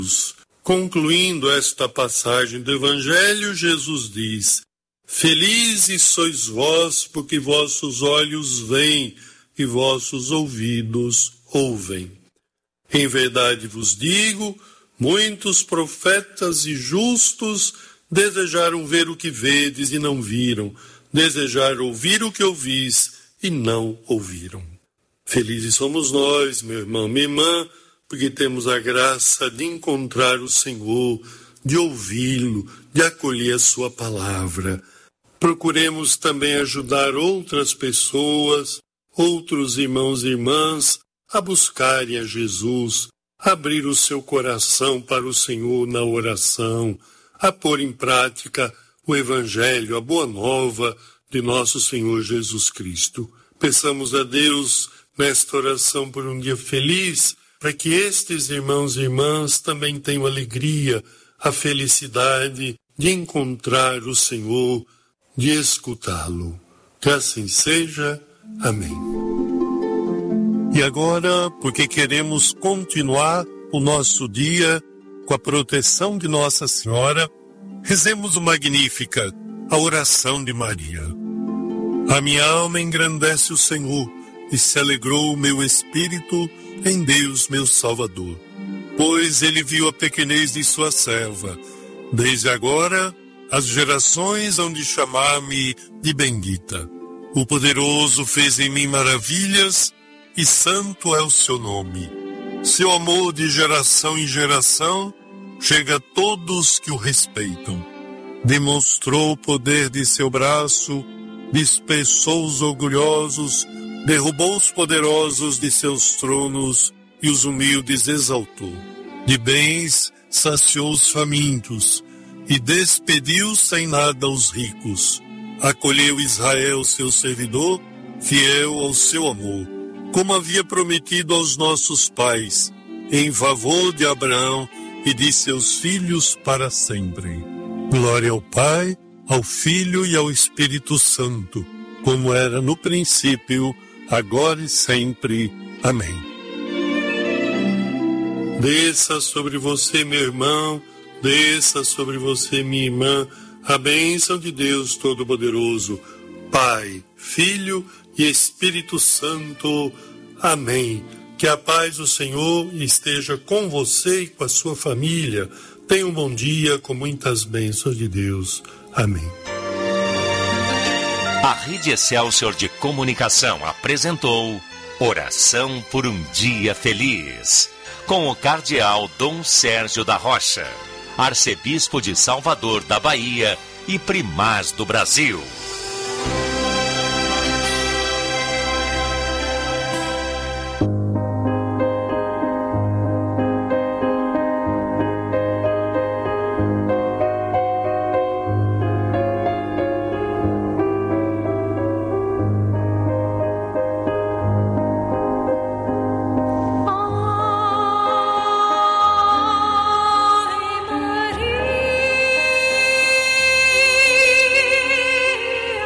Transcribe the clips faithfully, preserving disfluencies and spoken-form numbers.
Concluindo esta passagem do Evangelho, Jesus diz: Felizes sois vós, porque vossos olhos veem e vossos ouvidos ouvem. Em verdade vos digo, muitos profetas e justos desejaram ver o que vedes e não viram, desejaram ouvir o que ouvis e não ouviram. Felizes somos nós, meu irmão, minha irmã, porque temos a graça de encontrar o Senhor, de ouvi-lo, de acolher a sua palavra. Procuremos também ajudar outras pessoas, outros irmãos e irmãs, a buscarem a Jesus, a abrir o seu coração para o Senhor na oração, a pôr em prática o Evangelho, a boa nova de nosso Senhor Jesus Cristo. Peçamos a Deus nesta oração por um dia feliz, para que estes irmãos e irmãs também tenham alegria, a felicidade de encontrar o Senhor, de escutá-lo. Que assim seja. Amém. E agora, porque queremos continuar o nosso dia com a proteção de Nossa Senhora, rezemos o Magnífica, a oração de Maria. A minha alma engrandece o Senhor, e se alegrou o meu espírito em Deus, meu Salvador. Pois ele viu a pequenez de sua serva. Desde agora, as gerações hão de chamar-me de bendita. O Poderoso fez em mim maravilhas, e santo é o seu nome. Seu amor de geração em geração chega a todos que o respeitam. Demonstrou o poder de seu braço, dispersou os orgulhosos, derrubou os poderosos de seus tronos e os humildes exaltou. De bens saciou os famintos e despediu sem nada os ricos. Acolheu Israel, seu servidor, fiel ao seu amor, como havia prometido aos nossos pais, em favor de Abraão e de seus filhos para sempre. Glória ao Pai, ao Filho e ao Espírito Santo, como era no princípio, agora e sempre. Amém. Desça sobre você, meu irmão, desça sobre você, minha irmã, a bênção de Deus Todo-Poderoso, Pai, Filho e Espírito Santo. Amém. Que a paz do Senhor esteja com você e com a sua família. Tenha um bom dia com muitas bênçãos de Deus. Amém. A Rede Excelsior de Comunicação apresentou Oração por um Dia Feliz, com o cardeal Dom Sérgio da Rocha, arcebispo de Salvador da Bahia e primaz do Brasil. Maria.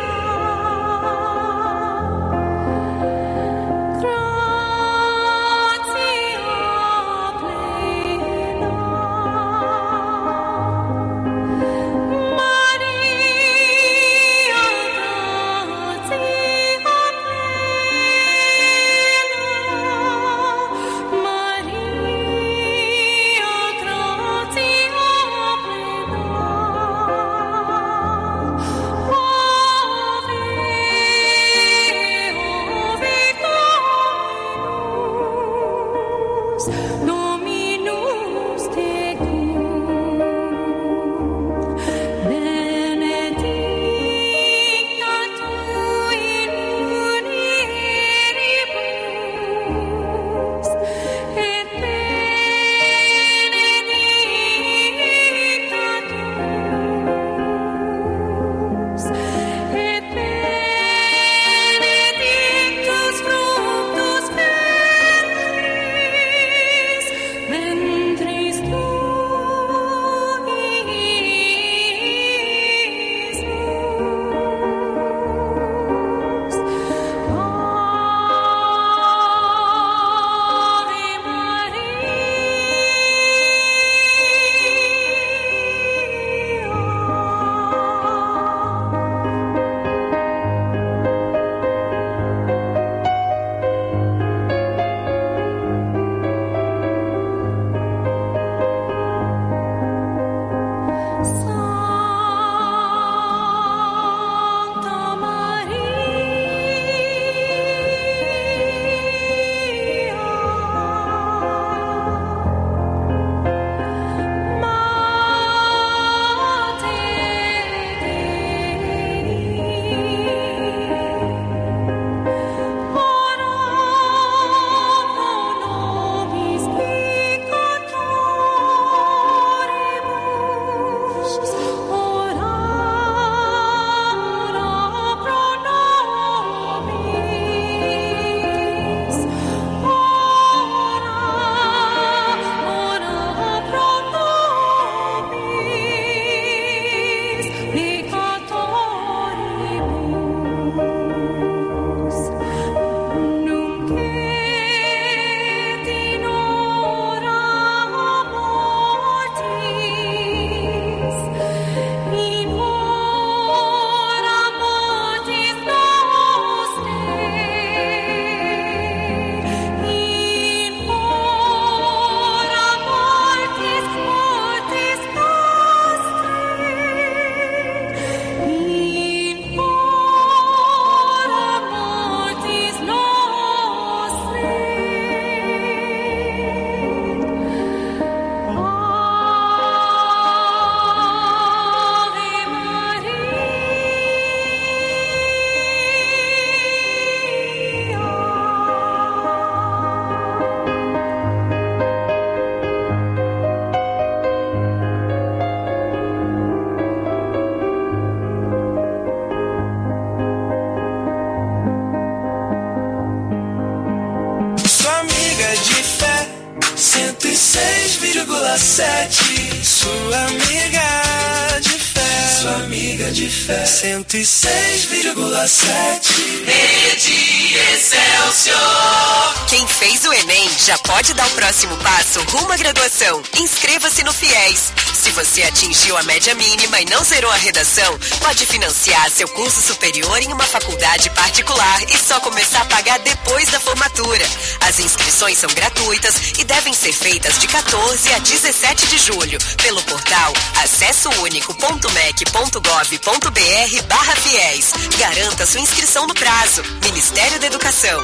vírgula sete, sua amiga de fé, sua amiga de fé, cento e seis vírgula sete, Rede Excelsior. Quem fez o Enem já pode dar o próximo passo rumo à graduação. Inscreva-se no FIES. Se você atingiu a média mínima e não zerou a redação, pode financiar seu curso superior em uma faculdade particular e só começar a pagar depois da formatura. As inscrições são gratuitas e devem ser feitas de quatorze a dezessete de julho pelo portal acesso único ponto mec ponto gov ponto br barra fiéis. Garanta sua inscrição no prazo. Ministério da Educação.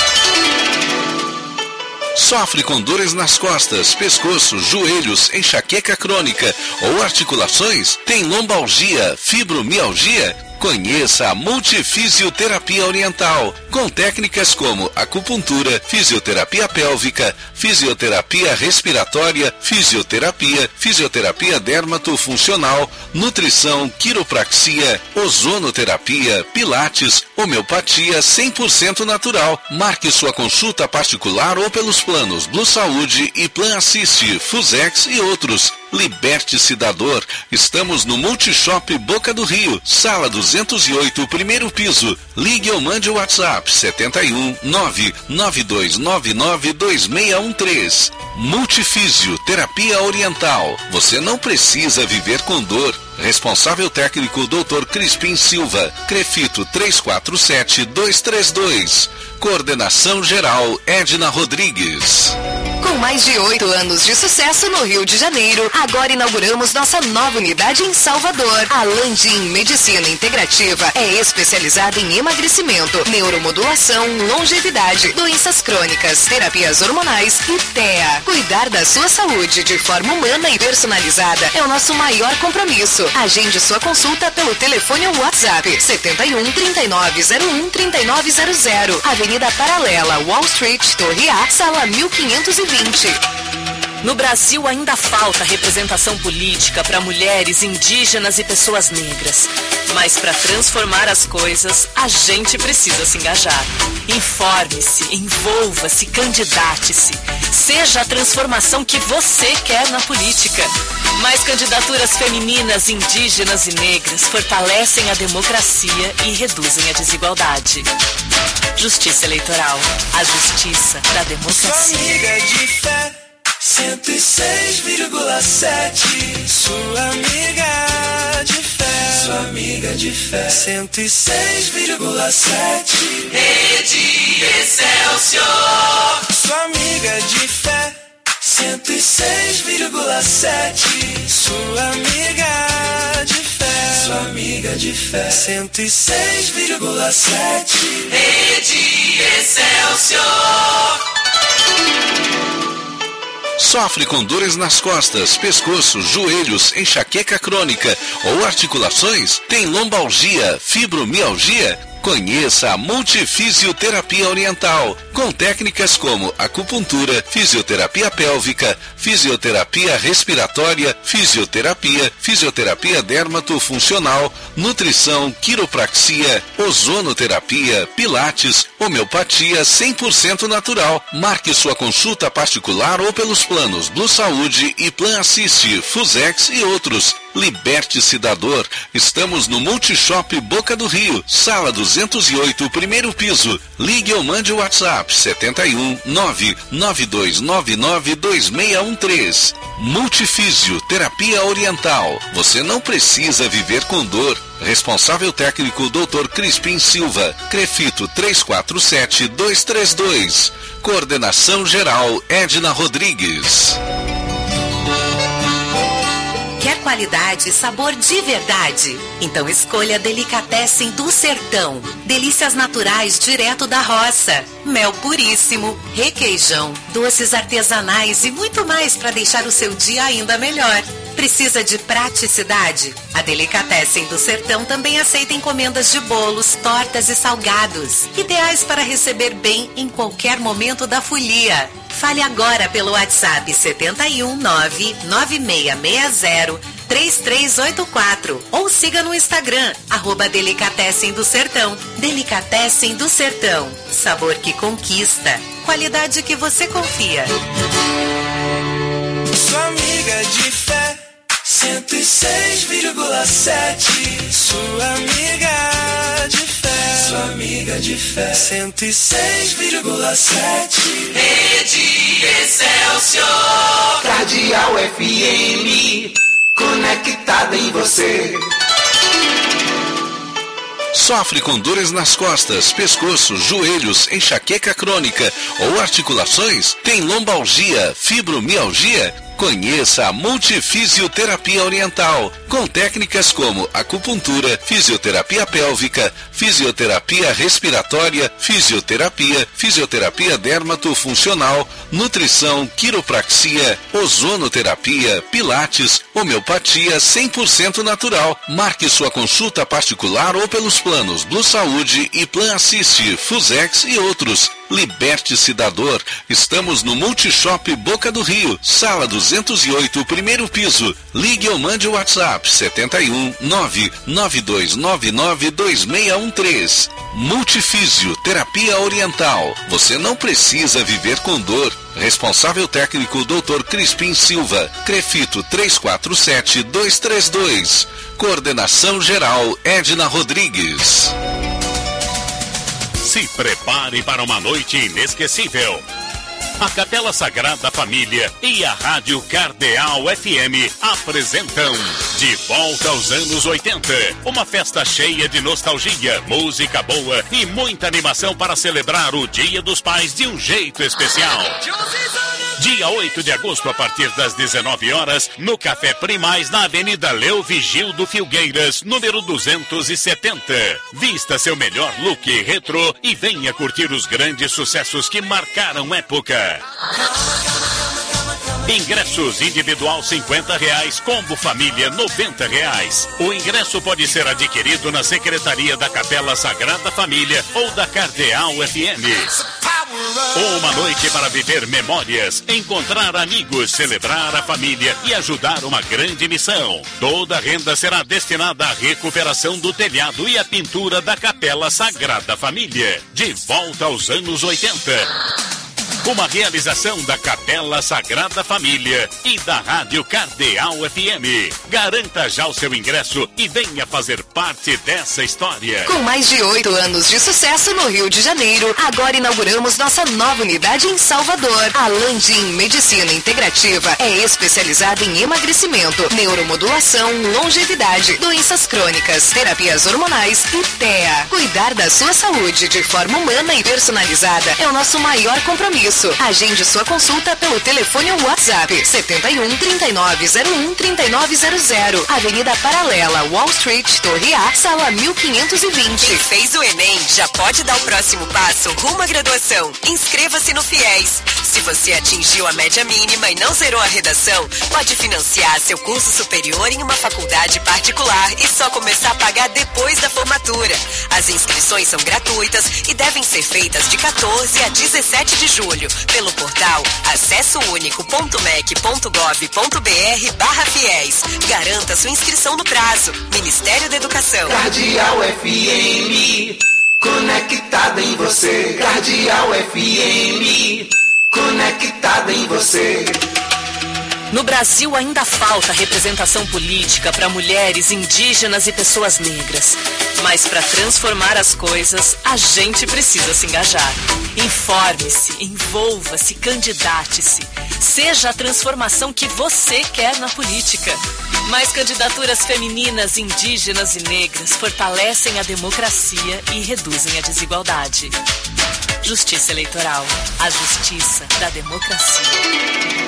Sofre com dores nas costas, pescoço, joelhos, enxaqueca crônica ou articulações? Tem lombalgia, fibromialgia? Conheça a Multifisioterapia Oriental, com técnicas como acupuntura, fisioterapia pélvica, fisioterapia respiratória, fisioterapia, fisioterapia dermatofuncional, nutrição, quiropraxia, ozonoterapia, pilates, homeopatia cem por cento natural. Marque sua consulta particular ou pelos planos Blue Saúde e Plan Assiste, Fusex e outros. Liberte-se da dor. Estamos no Multishop Boca do Rio, sala duzentos e oito, primeiro piso. Ligue ou mande o WhatsApp setenta e um, nove nove dois nove nove dois seis um três. Multifísio Terapia Oriental. Você não precisa viver com dor. Responsável técnico doutor Crispim Silva. Crefito três quatro sete dois três dois. Coordenação geral Edna Rodrigues. Com mais de oito anos de sucesso no Rio de Janeiro, agora inauguramos nossa nova unidade em Salvador. A Landim Medicina Integrativa é especializada em emagrecimento, neuromodulação, longevidade, doenças crônicas, terapias hormonais e T E A. Cuidar da sua saúde de forma humana e personalizada é o nosso maior compromisso. Agende sua consulta pelo telefone ou WhatsApp setenta e um, trinta e nove zero um, trinta e nove zero zero. Avenida Paralela, Wall Street, Torre A, sala mil quinhentos e vinte. No Brasil ainda falta representação política para mulheres, indígenas e pessoas negras. Mas para transformar as coisas, a gente precisa se engajar. Informe-se, envolva-se, candidate-se. Seja a transformação que você quer na política. Mais candidaturas femininas, indígenas e negras fortalecem a democracia e reduzem a desigualdade. Justiça Eleitoral. A justiça da democracia. Sua amiga de fé, cento e seis vírgula sete. Sua amiga de fé, sua amiga de fé, cento e seis vírgula sete. Rede Excelsior. Sua amiga de fé, cento e seis vírgula sete. Sua amiga de fé, sua amiga de fé, cento e seis vírgula sete. Rede Excelsior. Sofre com dores nas costas, pescoço, joelhos, enxaqueca crônica ou articulações? Tem lombalgia, fibromialgia? Conheça a Multifisioterapia Oriental, com técnicas como acupuntura, fisioterapia pélvica, fisioterapia respiratória, fisioterapia, fisioterapia dermatofuncional, nutrição, quiropraxia, ozonoterapia, pilates, homeopatia cem por cento natural. Marque sua consulta particular ou pelos planos Blue Saúde e Plan Assiste, Fusex e outros. Liberte-se da dor. Estamos no Multishop Boca do Rio, sala duzentos e oito, primeiro piso. Ligue ou mande o WhatsApp setenta e um, nove nove dois nove nove dois seis um três. Multifísio Terapia Oriental. Você não precisa viver com dor. Responsável técnico doutor Crispim Silva. Crefito três quatro sete dois três dois. Coordenação geral Edna Rodrigues. Quer qualidade e sabor de verdade? Então escolha Delicatessen do Sertão. Delícias naturais direto da roça. Mel puríssimo, requeijão, doces artesanais e muito mais para deixar o seu dia ainda melhor. Precisa de praticidade? A Delicatessen do Sertão também aceita encomendas de bolos, tortas e salgados, ideais para receber bem em qualquer momento da folia. Fale agora pelo WhatsApp setenta e um, nove nove seis seis zero três três oito quatro ou siga no Instagram, arroba Delicatessen do Sertão. Delicatessen do Sertão. Sabor que conquista. Qualidade que você confia. Sua amiga e seis vírgula sete. Sua amiga de fé. Sua amiga de fé. cento e seis vírgula sete. Rede Excelsior. Cardeal F M. Conectada em você. Sofre com dores nas costas, pescoço, joelhos, enxaqueca crônica ou articulações? Tem lombalgia, fibromialgia? Conheça a Multifisioterapia Oriental, com técnicas como acupuntura, fisioterapia pélvica, fisioterapia respiratória, fisioterapia, fisioterapia dermatofuncional, nutrição, quiropraxia, ozonoterapia, pilates, homeopatia cem por cento natural. Marque sua consulta particular ou pelos planos Blue Saúde e Plan Assist, Fusex e outros. Liberte-se da dor. Estamos no Multishop Boca do Rio, sala duzentos e oito, primeiro piso. Ligue ou mande o WhatsApp setenta e um, nove nove dois nove nove dois seis um três. Multifísio Terapia Oriental. Você não precisa viver com dor. Responsável técnico doutor Crispim Silva. Crefito três quatro sete dois três dois. Coordenação geral Edna Rodrigues. Se prepare para uma noite inesquecível. A Capela Sagrada Família e a Rádio Cardeal F M apresentam De Volta aos Anos oitenta. Uma festa cheia de nostalgia, música boa e muita animação para celebrar o Dia dos Pais de um jeito especial. Dia oito de agosto, a partir das dezenove horas, no Café Primais, na Avenida Leo Vigildo Filgueiras, número duzentos e setenta. Vista seu melhor look retrô e venha curtir os grandes sucessos que marcaram época. Ingressos individual cinquenta reais, combo família noventa reais. O ingresso pode ser adquirido na Secretaria da Capela Sagrada Família ou da Cardeal F M. Uma noite para viver memórias, encontrar amigos, celebrar a família e ajudar uma grande missão. Toda a renda será destinada à recuperação do telhado e à pintura da Capela Sagrada Família. De volta aos anos oitenta. Uma realização da Capela Sagrada Família e da Rádio Cardeal F M. Garanta já o seu ingresso e venha fazer parte dessa história. Com mais de oito anos de sucesso no Rio de Janeiro, agora inauguramos nossa nova unidade em Salvador. A Landim Medicina Integrativa é especializada em emagrecimento, neuromodulação, longevidade, doenças crônicas, terapias hormonais e T E A. Cuidar da sua saúde de forma humana e personalizada é o nosso maior compromisso. Agende sua consulta pelo telefone ou WhatsApp setenta e um, trinta e nove zero um, trinta e nove zero zero. Avenida Paralela, Wall Street, Torre A, sala mil quinhentos e vinte. Quem fez o Enem já pode dar o próximo passo rumo à graduação. Inscreva-se no FIES. Se você atingiu a média mínima e não zerou a redação, pode financiar seu curso superior em uma faculdade particular e só começar a pagar depois da formatura. As inscrições são gratuitas e devem ser feitas de quatorze a dezessete de julho. Pelo portal acesso único ponto mec ponto gov ponto br barra fiéis. Garanta sua inscrição no prazo. Ministério da Educação. Cardeal F M, conectada em você. Cardeal F M, conectada em você. No Brasil ainda falta representação política para mulheres, indígenas e pessoas negras. Mas para transformar as coisas, a gente precisa se engajar. Informe-se, envolva-se, candidate-se. Seja a transformação que você quer na política. Mais candidaturas femininas, indígenas e negras fortalecem a democracia e reduzem a desigualdade. Justiça Eleitoral. A justiça da democracia.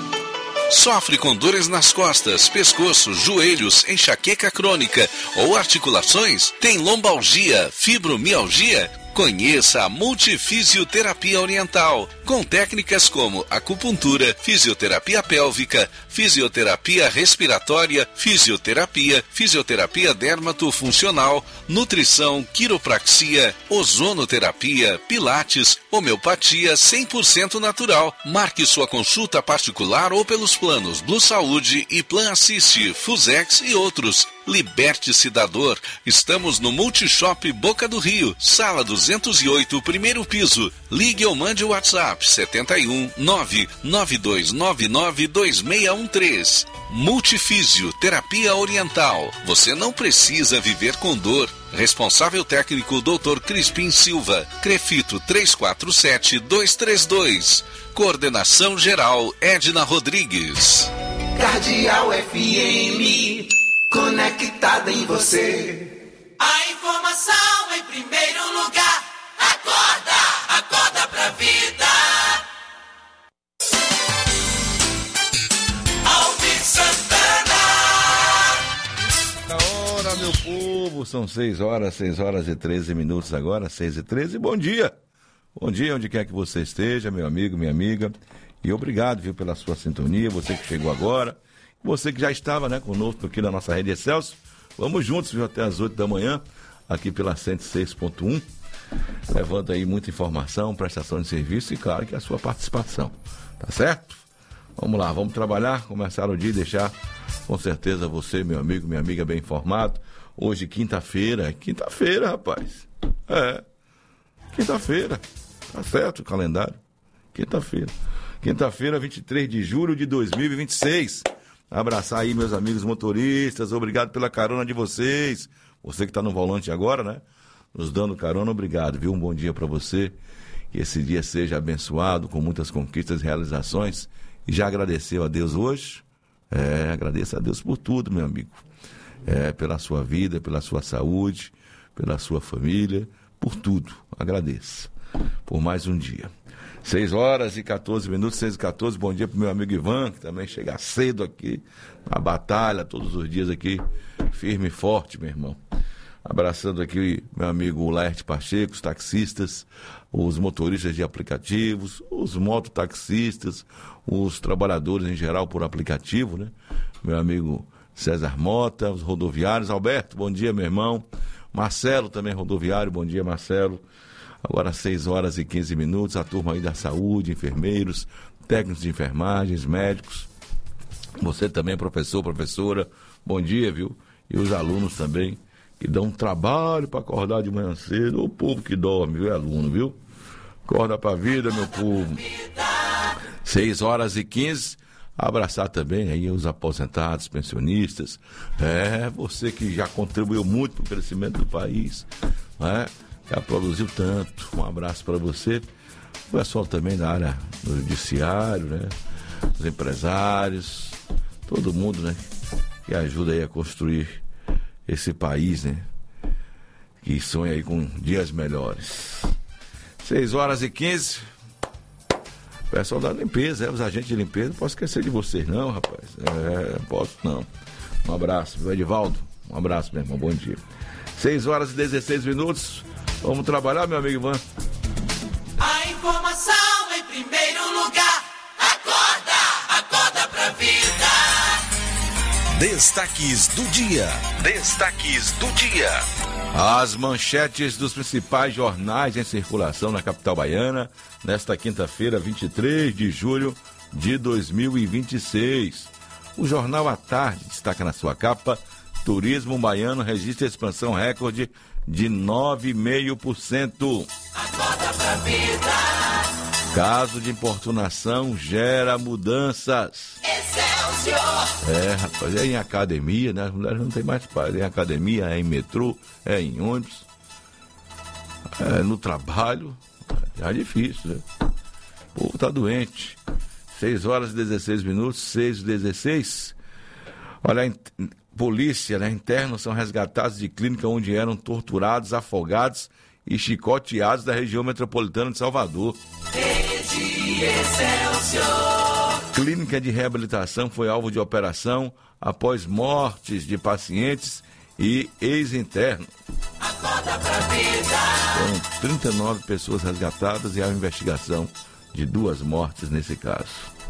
Sofre com dores nas costas, pescoço, joelhos, enxaqueca crônica ou articulações? Tem lombalgia, fibromialgia? Conheça a Multifisioterapia Oriental, com técnicas como acupuntura, fisioterapia pélvica, fisioterapia respiratória, fisioterapia, fisioterapia dermatofuncional, nutrição, quiropraxia, ozonoterapia, pilates, homeopatia cem por cento natural. Marque sua consulta particular ou pelos planos Blue Saúde e Plan Assist, Fusex e outros. Liberte-se da dor. Estamos no Multishop Boca do Rio, sala duzentos e oito, primeiro piso. Ligue ou mande o WhatsApp setenta e um, nove nove dois nove nove dois seis um um três. Multifísio, terapia oriental. Você não precisa viver com dor. Responsável técnico doutor Crispim Silva. Crefito três quatro sete dois três dois. Coordenação geral Edna Rodrigues. Cardeal F M, conectada em você. A informação em primeiro lugar. Acorda, acorda pra vida. Alvin Santana. Na hora, meu povo, são seis horas, seis horas e treze minutos agora, seis e treze. Bom dia. Bom dia, onde quer que você esteja, meu amigo, minha amiga. E obrigado, viu, pela sua sintonia, você que chegou agora, você que já estava, né, conosco aqui na nossa Rede Excelsior. Vamos juntos, viu, até as oito da manhã, aqui pela cento e seis ponto um, levando aí muita informação, prestação de serviço e, claro, que a sua participação, tá certo? Vamos lá, vamos trabalhar, começar o dia e deixar, com certeza, você, meu amigo, minha amiga, bem informado. Hoje, quinta-feira, é quinta-feira, rapaz, é, quinta-feira, tá certo o calendário, quinta-feira. Quinta-feira, vinte e três de julho de dois mil e vinte e seis. Abraçar aí meus amigos motoristas, obrigado pela carona de vocês. Você que está no volante agora, né? Nos dando carona, obrigado, viu? Um bom dia para você. Que esse dia seja abençoado, com muitas conquistas e realizações. E já agradeceu a Deus hoje? É, agradeço a Deus por tudo, meu amigo. É, pela sua vida, pela sua saúde, pela sua família, por tudo. Agradeço. Por mais um dia. seis horas e quatorze minutos, seis e quatorze, bom dia pro meu amigo Ivan, que também chega cedo aqui, na batalha, todos os dias aqui, firme e forte, meu irmão. Abraçando aqui meu amigo Laerte Pacheco, os taxistas, os motoristas de aplicativos, os mototaxistas, os trabalhadores em geral por aplicativo, né? Meu amigo César Mota, os rodoviários. Alberto, bom dia, meu irmão. Marcelo também rodoviário, bom dia, Marcelo. Agora seis horas e quinze minutos, a turma aí da saúde, enfermeiros, técnicos de enfermagens, médicos. Você também, professor, professora, bom dia, viu? E os alunos também, que dão um trabalho para acordar de manhã cedo. O povo que dorme, viu, aluno, viu? Acorda pra vida, meu povo. seis horas e quinze, abraçar também aí os aposentados, pensionistas. É, você que já contribuiu muito para o crescimento do país, né? Já produziu tanto. Um abraço para você. O pessoal também da área do judiciário, né? Os empresários, todo mundo, né? Que ajuda aí a construir esse país, né? Que sonha aí com dias melhores. seis horas e quinze. O pessoal da limpeza, é, os agentes de limpeza, não posso esquecer de vocês não, rapaz. É, não posso não. Um abraço, viu, Edivaldo? Um abraço, meu irmão, bom dia. seis horas e dezesseis minutos. Vamos trabalhar, meu amigo Ivan. A informação em primeiro lugar. Acorda, acorda pra vida. Destaques do dia. Destaques do dia. As manchetes dos principais jornais em circulação na capital baiana, nesta quinta-feira, vinte e três de julho de dois mil e vinte e seis. O Jornal à Tarde destaca na sua capa: turismo baiano registra expansão recorde de nove vírgula cinco por cento. Acorda pra vida. Caso de importunação gera mudanças. Excelsior. É, rapaz, é em academia, né? As mulheres não tem mais paz. É em academia, é em metrô, é em ônibus, é no trabalho. É difícil, né? O povo tá doente. seis horas e dezesseis minutos, seis e dezesseis. Olha, a polícia, né? Internos são resgatados de clínica onde eram torturados, afogados e chicoteados da região metropolitana de Salvador. Rede Excelsior. Clínica de reabilitação foi alvo de operação após mortes de pacientes e ex-internos. Acorda pra vida. Foram trinta e nove pessoas resgatadas e há investigação de duas mortes nesse caso.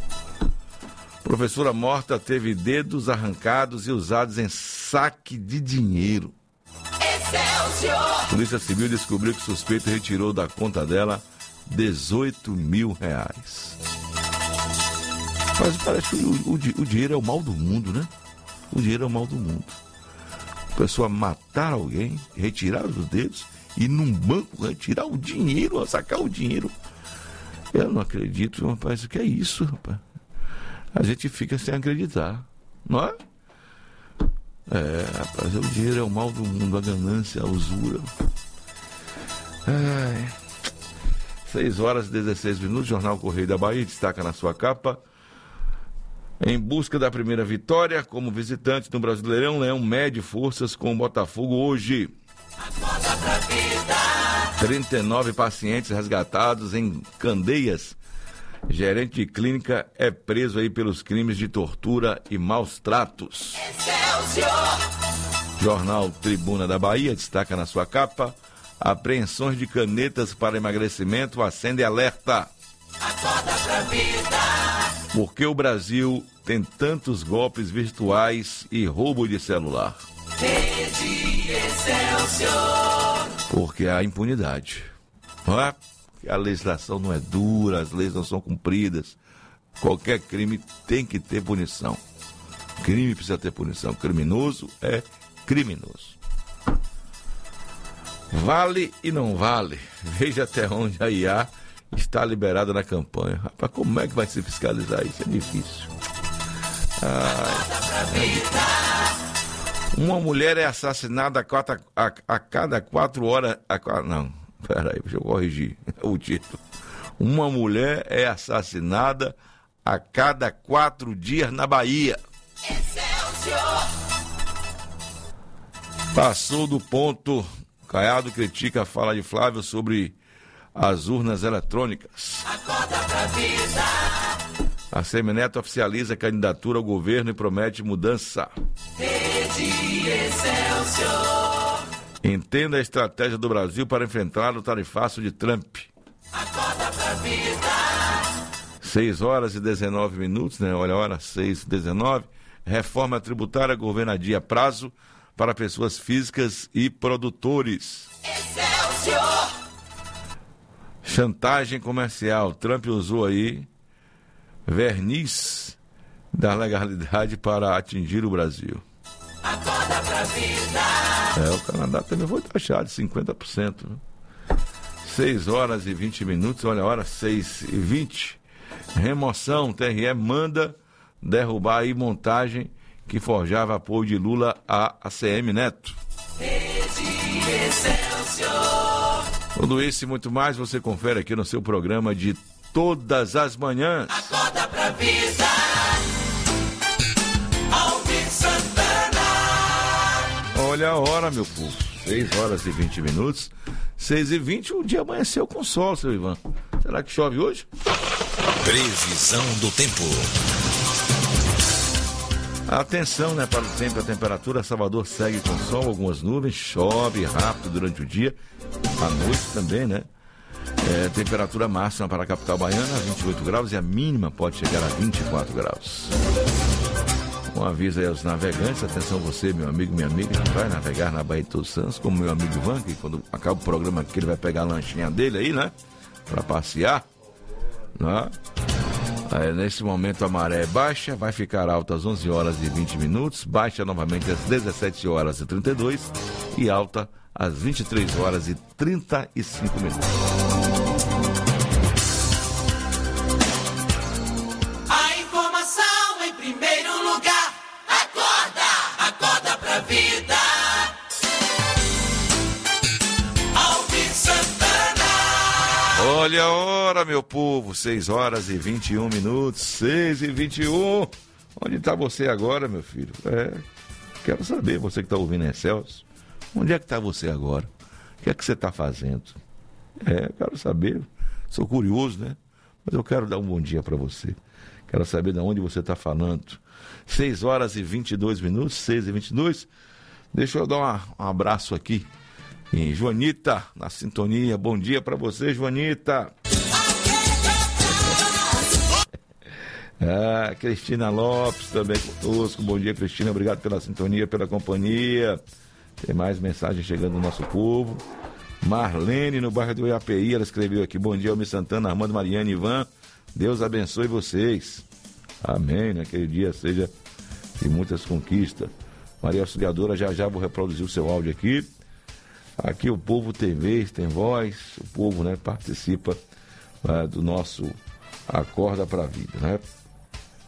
Professora morta teve dedos arrancados e usados em saque de dinheiro. Excelsior. Polícia Civil descobriu que o suspeito retirou da conta dela dezoito mil reais. Mas parece que o, o, o dinheiro é o mal do mundo, né? O dinheiro é o mal do mundo. A pessoa matar alguém, retirar os dedos e num banco retirar o dinheiro, sacar o dinheiro. Eu não acredito, rapaz, o que é isso, rapaz? a gente fica sem acreditar, não é? É, rapaz, o dinheiro é o mal do mundo, a ganância, a usura. Ai. seis horas e dezesseis minutos, Jornal Correio da Bahia destaca na sua capa: em busca da primeira vitória como visitante no Brasileirão, Leão mede forças com o Botafogo hoje. trinta e nove pacientes resgatados em Candeias. Gerente de clínica é preso aí pelos crimes de tortura e maus tratos. Jornal Tribuna da Bahia destaca na sua capa: apreensões de canetas para emagrecimento acende alerta. Por que o Brasil tem tantos golpes virtuais e roubo de celular? Porque há impunidade. Não é? A legislação não é dura, as leis não são cumpridas. Qualquer crime tem que ter punição. Crime precisa ter punição. Criminoso é criminoso. Vale e não vale. Veja até onde a I A está liberada na campanha. Rapaz, como é que vai se fiscalizar isso? É difícil. Ai, é difícil. Uma mulher é assassinada a, quatro, a, a cada quatro horas... A, não, peraí, deixa eu corrigir o título. Uma mulher é assassinada a cada quatro dias na Bahia. Excelsior! Passou do ponto. Caiado critica a fala de Flávio sobre as urnas eletrônicas. Acorda pra vida. A Semineto oficializa a candidatura ao governo e promete mudança. Rede Excelsior. Entenda a estratégia do Brasil para enfrentar o tarifaço de Trump. Acorda pra vida. seis horas e dezenove minutos, né? Olha a hora, seis e dezenove. Reforma tributária governadia prazo para pessoas físicas e produtores. Excelsior! Chantagem comercial. Trump usou aí verniz da legalidade para atingir o Brasil. Acorda pra vida. É, o Canadá também foi taxado de cinquenta por cento. Né? seis horas e vinte minutos, olha a hora, seis e vinte. Remoção, T R E manda derrubar aí montagem que forjava apoio de Lula à A C M Neto. Rede Excelsior. Tudo isso e muito mais você confere aqui no seu programa de todas as manhãs. Acorda pra vida. Alvin Santana. Olha a hora, meu povo. seis horas e vinte minutos. seis e vinte, o dia amanheceu com sol, seu Ivan. Será que chove hoje? Previsão do tempo. Atenção, né, para o tempo e a temperatura. Salvador segue com sol, algumas nuvens, chove rápido durante o dia, à noite também, né? É, temperatura máxima para a capital baiana, vinte e oito graus, e a mínima pode chegar a vinte e quatro graus. Um aviso aí aos navegantes, atenção você, meu amigo, minha amiga, que vai navegar na Baía de Todos Santos, como meu amigo Ivan, que quando acaba o programa aqui ele vai pegar a lanchinha dele aí, né? Para passear, né? Aí, nesse momento a maré é baixa, vai ficar alta às onze horas e vinte minutos, baixa novamente às dezessete horas e trinta e dois e alta às vinte e três horas e trinta e cinco minutos. A informação em primeiro lugar. Acorda, acorda pra vida. Alvin Santana. Olha a hora, meu povo, seis horas e vinte e um minutos, seis e vinte e um. Onde está você agora, meu filho? É, quero saber, você que está ouvindo Excelsior, onde é que está você agora? O que é que você está fazendo? É, quero saber, sou curioso, né? Mas eu quero dar um bom dia para você. Quero saber de onde você está falando. seis horas e vinte e dois minutos, seis e vinte e dois. Deixa eu dar uma, um abraço aqui em Joanita, na sintonia. Bom dia para você, Joanita. Ah, Cristina Lopes também conosco. Bom dia, Cristina. Obrigado pela sintonia, pela companhia. Tem mais mensagem chegando do nosso povo. Marlene, no bairro do I A P I, ela escreveu aqui: bom dia, Almir Santana, Armando, Mariana e Ivan. Deus abençoe vocês. Amém. Naquele dia seja de muitas conquistas. Maria Auxiliadora, já já vou reproduzir o seu áudio aqui. Aqui o povo tem vez, tem voz. O povo, né, participa, né, do nosso Acorda pra Vida, né?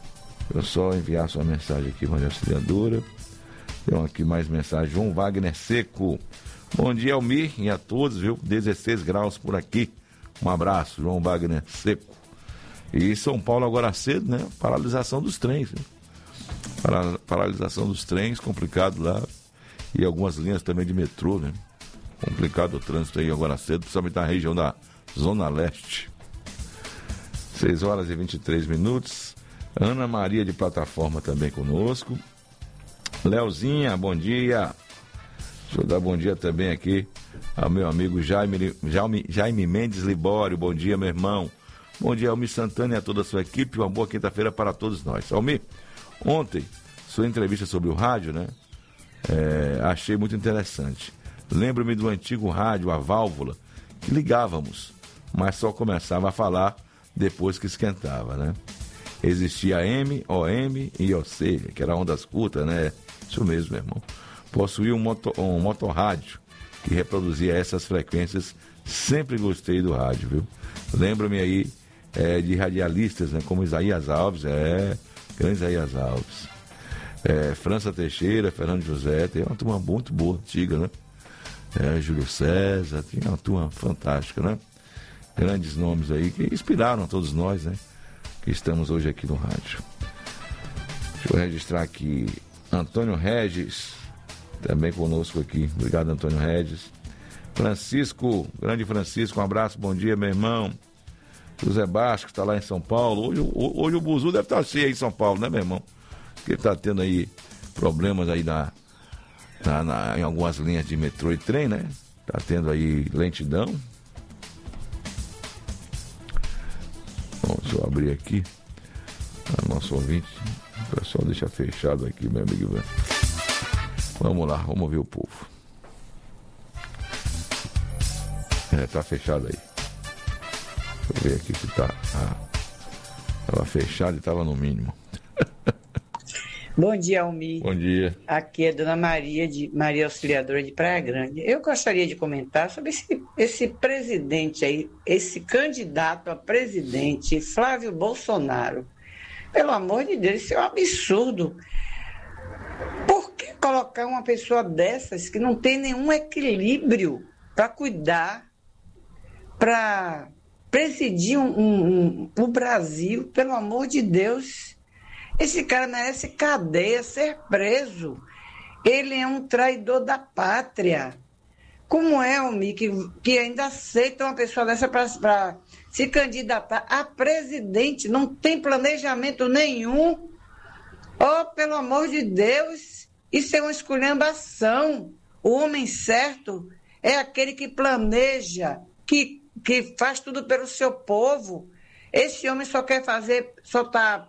Eu só enviar sua mensagem aqui, Maria Auxiliadora. Tem aqui mais mensagem. João Wagner Seco. Bom dia, Almir, e a todos, viu? dezesseis graus por aqui. Um abraço, João Wagner Seco. E São Paulo agora cedo, né? Paralisação dos trens. Né? Para, paralisação dos trens, complicado lá. E algumas linhas também de metrô, né? Complicado o trânsito aí agora cedo, principalmente na região da Zona Leste. seis horas e vinte e três minutos. Ana Maria de Plataforma também conosco. Leozinha, bom dia. Deixa eu dar bom dia também aqui ao meu amigo Jaime, Jaime, Jaime Mendes Libório. Bom dia, meu irmão. Bom dia, Almir Santana e a toda a sua equipe. Uma boa quinta-feira para todos nós. Almir, ontem, sua entrevista sobre o rádio, né? É, achei muito interessante. Lembro-me do antigo rádio, a válvula, que ligávamos, mas só começava a falar depois que esquentava, né? Existia M, O M e O C, que era ondas curtas, né? Isso mesmo, meu irmão. Possuía um, moto, um motorrádio que reproduzia essas frequências. Sempre gostei do rádio, viu? Lembro-me aí é, de radialistas, né? Como Isaías Alves, é, grande Isaías Alves. É, França Teixeira, Fernando José, tem uma turma muito boa, antiga, né? É, Júlio César, tinha uma turma fantástica, né? Grandes nomes aí que inspiraram todos nós, né? Que estamos hoje aqui no rádio. Deixa eu registrar aqui Antônio Regis, também conosco aqui. Obrigado, Antônio Regis. Francisco, grande Francisco, um abraço, bom dia, meu irmão. José Basco, que está lá em São Paulo. Hoje, hoje o Buzu deve estar cheio aí em São Paulo, né, meu irmão? Porque ele está tendo aí problemas aí na, na, na, em algumas linhas de metrô e trem, né? Está tendo aí lentidão. Bom, deixa eu abrir aqui. A nosso ouvinte. O pessoal deixa fechado aqui, meu amigo Ivan. Vamos lá, vamos ver o povo. É, tá fechado aí. Deixa eu ver aqui se tá. Ah, tava fechado e tava no mínimo. Bom dia, Almir. Bom dia. Aqui é Dona Maria, de Maria Auxiliadora de Praia Grande. Eu gostaria de comentar sobre esse, esse presidente aí, esse candidato a presidente, Flávio Bolsonaro. Pelo amor de Deus, isso é um absurdo. Por que colocar uma pessoa dessas que não tem nenhum equilíbrio para cuidar, para presidir um, um, um, o Brasil? Pelo amor de Deus. Esse cara merece cadeia, ser preso. Ele é um traidor da pátria. Como é, Almir, que, que ainda aceita uma pessoa dessa para se candidatar a presidente? Não tem planejamento nenhum. Oh, pelo amor de Deus, isso é uma esculhambação. O homem certo é aquele que planeja, que, que faz tudo pelo seu povo. Esse homem só quer fazer, só está...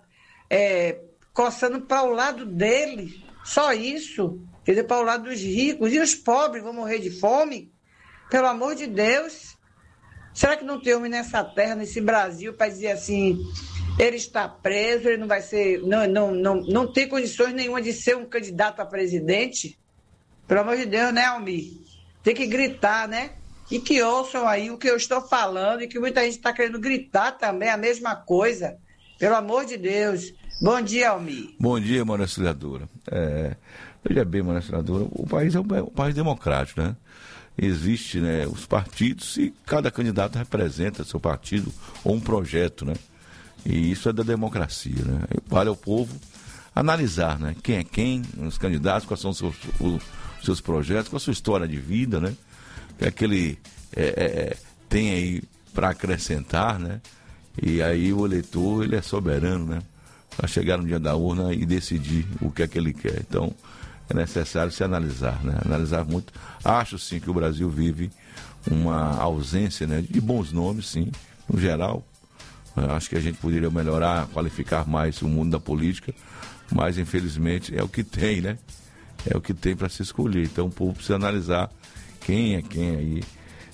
É, coçando para o lado dele, só isso, quer dizer, para o lado dos ricos, e os pobres vão morrer de fome? Pelo amor de Deus, será que não tem homem nessa terra, nesse Brasil, para dizer assim, ele está preso, ele não vai ser, não, não, não, não tem condições nenhuma de ser um candidato a presidente? Pelo amor de Deus, né, Almir? Tem que gritar, né? E que ouçam aí o que eu estou falando, e que muita gente está querendo gritar também a mesma coisa. Pelo amor de Deus. Bom dia, Almir. Bom dia, Maria Auxiliadora. É, veja bem, Maria Auxiliadora, o país é um, um país democrático, né? Existe, né, os partidos e cada candidato representa seu partido ou um projeto, né? E isso é da democracia, né? Vale ao povo analisar, né? Quem é quem, os candidatos, quais são os seus, os seus projetos, qual a sua história de vida, né? O que é que ele é, é, tem aí para acrescentar, né? E aí o eleitor, ele é soberano, né? Para chegar no dia da urna e decidir o que é que ele quer. Então, é necessário se analisar, né? Analisar muito. Acho, sim, que o Brasil vive uma ausência, né, de bons nomes, sim, no geral. Acho que a gente poderia melhorar, qualificar mais o mundo da política, mas, infelizmente, é o que tem, né? É o que tem para se escolher. Então, o povo precisa analisar quem é quem aí.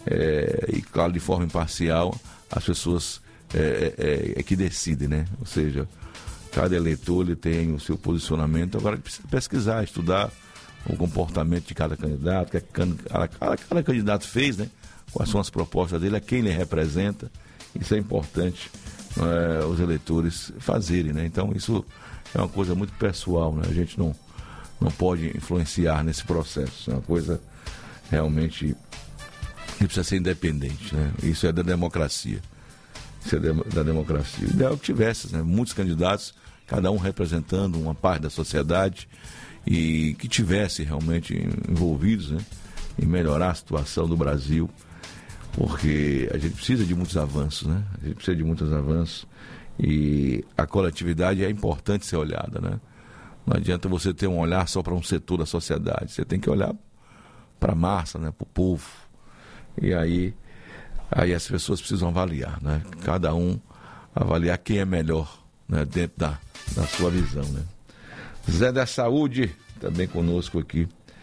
É, e, claro, de forma imparcial, as pessoas... É, é, é que decide, né? Ou seja, cada eleitor ele tem o seu posicionamento. Agora precisa pesquisar, estudar o comportamento de cada candidato, que cada, cada, cada candidato fez, né? Quais são as propostas dele, a quem ele representa. Isso é importante, é, os eleitores fazerem, né? Então isso é uma coisa muito pessoal, né? A gente não, não pode influenciar nesse processo. É uma coisa realmente que precisa ser independente, né? Isso é da democracia. Isso é da democracia. O ideal é que tivesse, né? Muitos candidatos, cada um representando uma parte da sociedade e que tivesse realmente envolvidos, né? Em melhorar a situação do Brasil, porque a gente precisa de muitos avanços, né? A gente precisa de muitos avanços e a coletividade é importante ser olhada, né? Não adianta você ter um olhar só para um setor da sociedade, você tem que olhar para a massa, né? Para o povo. E aí, aí as pessoas precisam avaliar, né? Cada um avaliar quem é melhor, né? Dentro da, da sua visão, né? Zé da Saúde, também conosco aqui.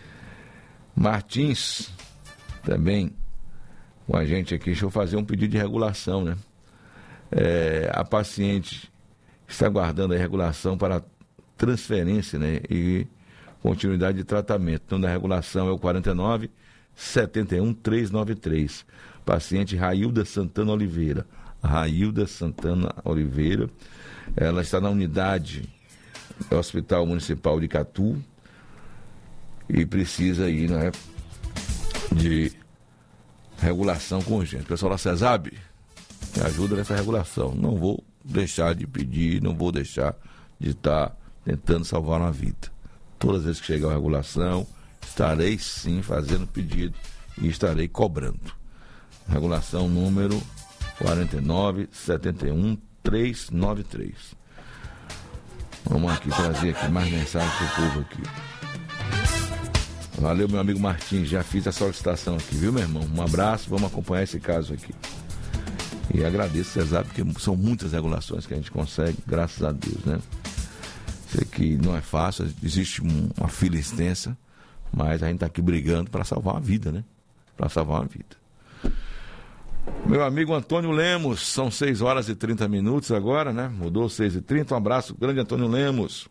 Martins, também com a gente aqui. Deixa eu fazer um pedido de regulação, né? É, a paciente está aguardando a regulação para transferência, né? E continuidade de tratamento. Então, da regulação é o quarenta e nove, setenta e um, trezentos e noventa e três. Paciente Railda Santana Oliveira. Railda Santana Oliveira. Ela está na unidade do Hospital Municipal de Catu e precisa aí, né, de regulação urgente. Pessoal da CESAB, me ajuda nessa regulação. Não vou deixar de pedir, não vou deixar de estar tentando salvar uma vida. Todas as vezes que chegar a regulação, estarei sim fazendo pedido e estarei cobrando. Regulação número quarenta e nove, setenta e um, trezentos e noventa e três. Vamos aqui trazer aqui mais mensagem para o povo aqui. Valeu, meu amigo Martins, já fiz a solicitação aqui, viu, meu irmão? Um abraço, vamos acompanhar esse caso aqui. E agradeço, você sabe, porque são muitas regulações que a gente consegue, graças a Deus, né? Sei que não é fácil, existe uma fila extensa, mas a gente está aqui brigando para salvar uma vida, né? Para salvar uma vida. Meu amigo Antônio Lemos, são seis horas e trinta minutos agora, né? Mudou seis e trinta, um abraço grande, Antônio Lemos.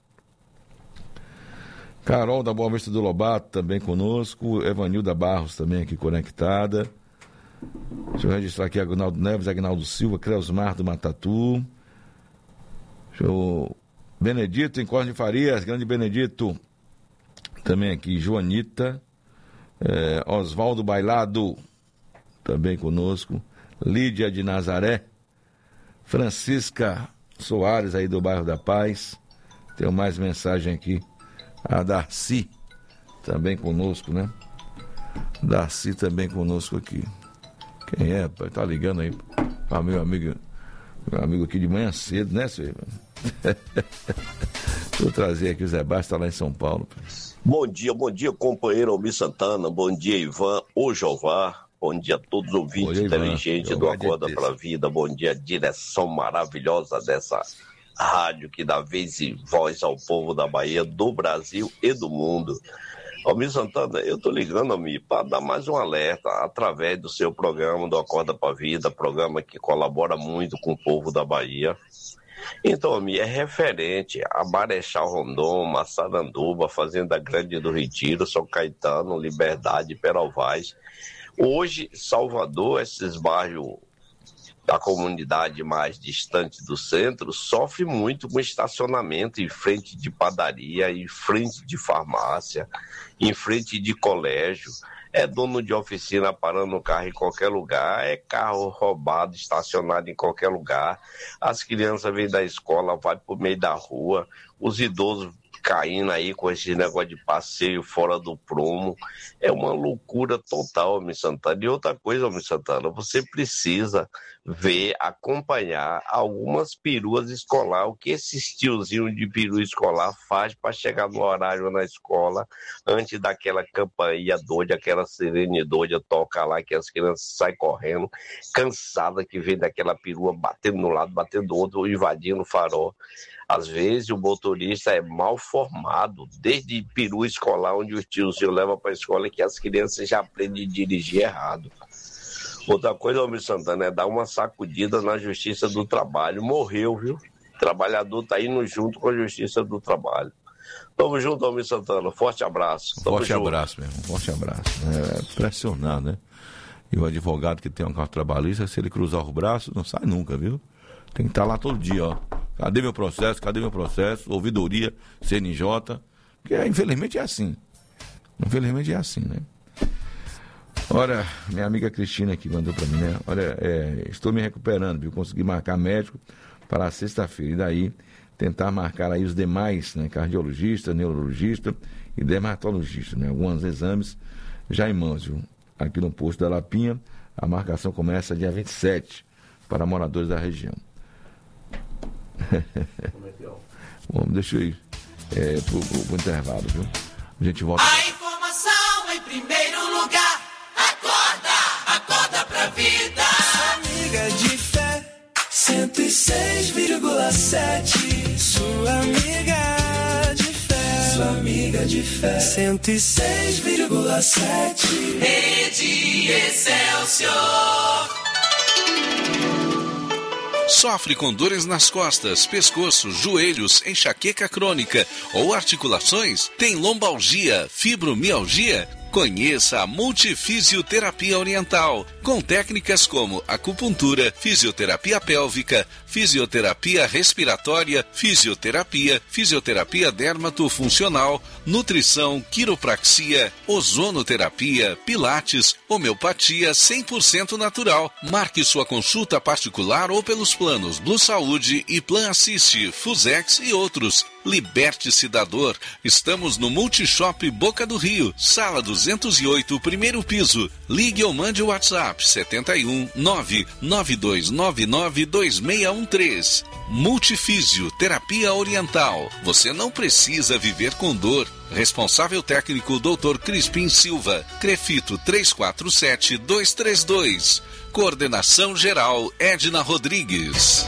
Carol da Boa Vista do Lobato também conosco, Evanilda Barros também aqui conectada. Deixa eu registrar aqui Agnaldo Neves, Agnaldo Silva, Creusmar do Matatu. Deixa eu... Benedito em Córdoba de Farias, grande Benedito. Também aqui, Joanita. É, Oswaldo Bailado, também conosco. Lídia de Nazaré. Francisca Soares, aí do bairro da Paz. Tem mais mensagem aqui. A Darcy, também conosco, né? Darcy também conosco aqui. Quem é, pai? Tá ligando aí para meu amigo, meu amigo aqui de manhã cedo, né, senhor? Deixa eu trazer aqui o Zé Bastos, tá lá em São Paulo. Bom dia, bom dia, companheiro Almir Santana. Bom dia, Ivan, o Jovar. Bom dia a todos os ouvintes inteligentes do Acorda para a Vida. Bom dia, direção maravilhosa dessa rádio que dá vez e voz ao povo da Bahia, do Brasil e do mundo. Almir Santana, eu tô ligando, Almir, para dar mais um alerta através do seu programa do Acorda para a Vida, programa que colabora muito com o povo da Bahia. Então, Almir, é referente a Marechal Rondon, Massaranduba, Fazenda Grande do Retiro, São Caetano, Liberdade, Peralvaz. Hoje, Salvador, esses bairros da comunidade mais distante do centro, sofre muito com estacionamento em frente de padaria, em frente de farmácia, em frente de colégio. É dono de oficina parando o carro em qualquer lugar, é carro roubado, estacionado em qualquer lugar. As crianças vêm da escola, vai pro meio da rua, os idosos caindo aí com esse negócio de passeio fora do prumo. É uma loucura total, Almir Santana. E outra coisa, Almir Santana, você precisa ver, acompanhar algumas peruas escolar, o que esses tiozinhos de peru escolar faz para chegar no horário na escola, antes daquela campainha doida, aquela sirene doida toca lá, que as crianças saem correndo, cansada, que vem daquela perua batendo no lado, batendo do outro, invadindo o farol. Às vezes o motorista é mal formado, desde peru escolar, onde os tiozinhos levam para a escola, que as crianças já aprendem a dirigir errado. Outra coisa, Almir Santana, é dar uma sacudida na Justiça do Trabalho. Morreu, viu? O trabalhador está indo junto com a Justiça do Trabalho. Tamo junto, Almir Santana. Forte abraço. Tamo Forte junto. abraço, mesmo. Forte abraço. É pressionar, né? E o advogado que tem um carro trabalhista, se ele cruzar os braços, não sai nunca, viu? Tem que estar lá todo dia, ó. Cadê meu processo? Cadê meu processo? Ouvidoria, C N J. Porque, infelizmente, é assim. Infelizmente é assim, né? Olha, minha amiga Cristina aqui mandou para mim, né? Olha, é, estou me recuperando, viu? Consegui marcar médico para sexta-feira. E daí, tentar marcar aí os demais, né? Cardiologista, neurologista e dermatologista, né? Alguns exames já em mãos, viu? Aqui no posto da Lapinha, a marcação começa dia vinte e sete para moradores da região. Bom, deixa eu ir é, pro, pro, pro intervalo, viu? A gente volta. A informação em primeiro lugar. Acorda, acorda pra vida. Sua amiga de fé, cento e seis vírgula sete. Sua amiga de fé, sua amiga de fé, cento e seis vírgula sete. Rede Excelsior. Sofre com dores nas costas, pescoço, joelhos, enxaqueca crônica ou articulações? Tem lombalgia, fibromialgia? Conheça a Multifisioterapia Oriental, com técnicas como acupuntura, fisioterapia pélvica, fisioterapia respiratória, fisioterapia, fisioterapia dermatofuncional, nutrição, quiropraxia, ozonoterapia, pilates, homeopatia cem por cento natural. Marque sua consulta particular ou pelos planos Blue Saúde e Plan Assiste, Fusex e outros. Liberte-se da dor. Estamos no Multishop Boca do Rio, sala duzentos e oito, primeiro piso. Ligue ou mande o WhatsApp setenta e um, nove nove dois nove nove dois seis um três. Multifísio Terapia Oriental. Você não precisa viver com dor. Responsável técnico doutor Crispim Silva. Crefito três quatro sete dois três dois. Coordenação geral Edna Rodrigues.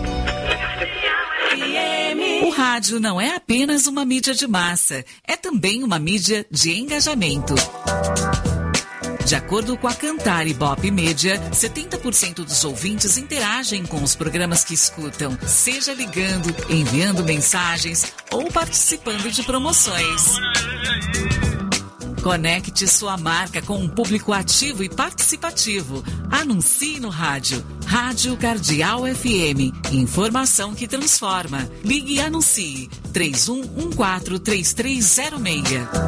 O rádio não é apenas uma mídia de massa, é também uma mídia de engajamento. De acordo com a Cantar Ibope Média, setenta por cento dos ouvintes interagem com os programas que escutam, seja ligando, enviando mensagens ou participando de promoções. Conecte sua marca com um público ativo e participativo. Anuncie no rádio. Rádio Cardeal F M. Informação que transforma. Ligue e anuncie. três um um quatro, três três zero seis.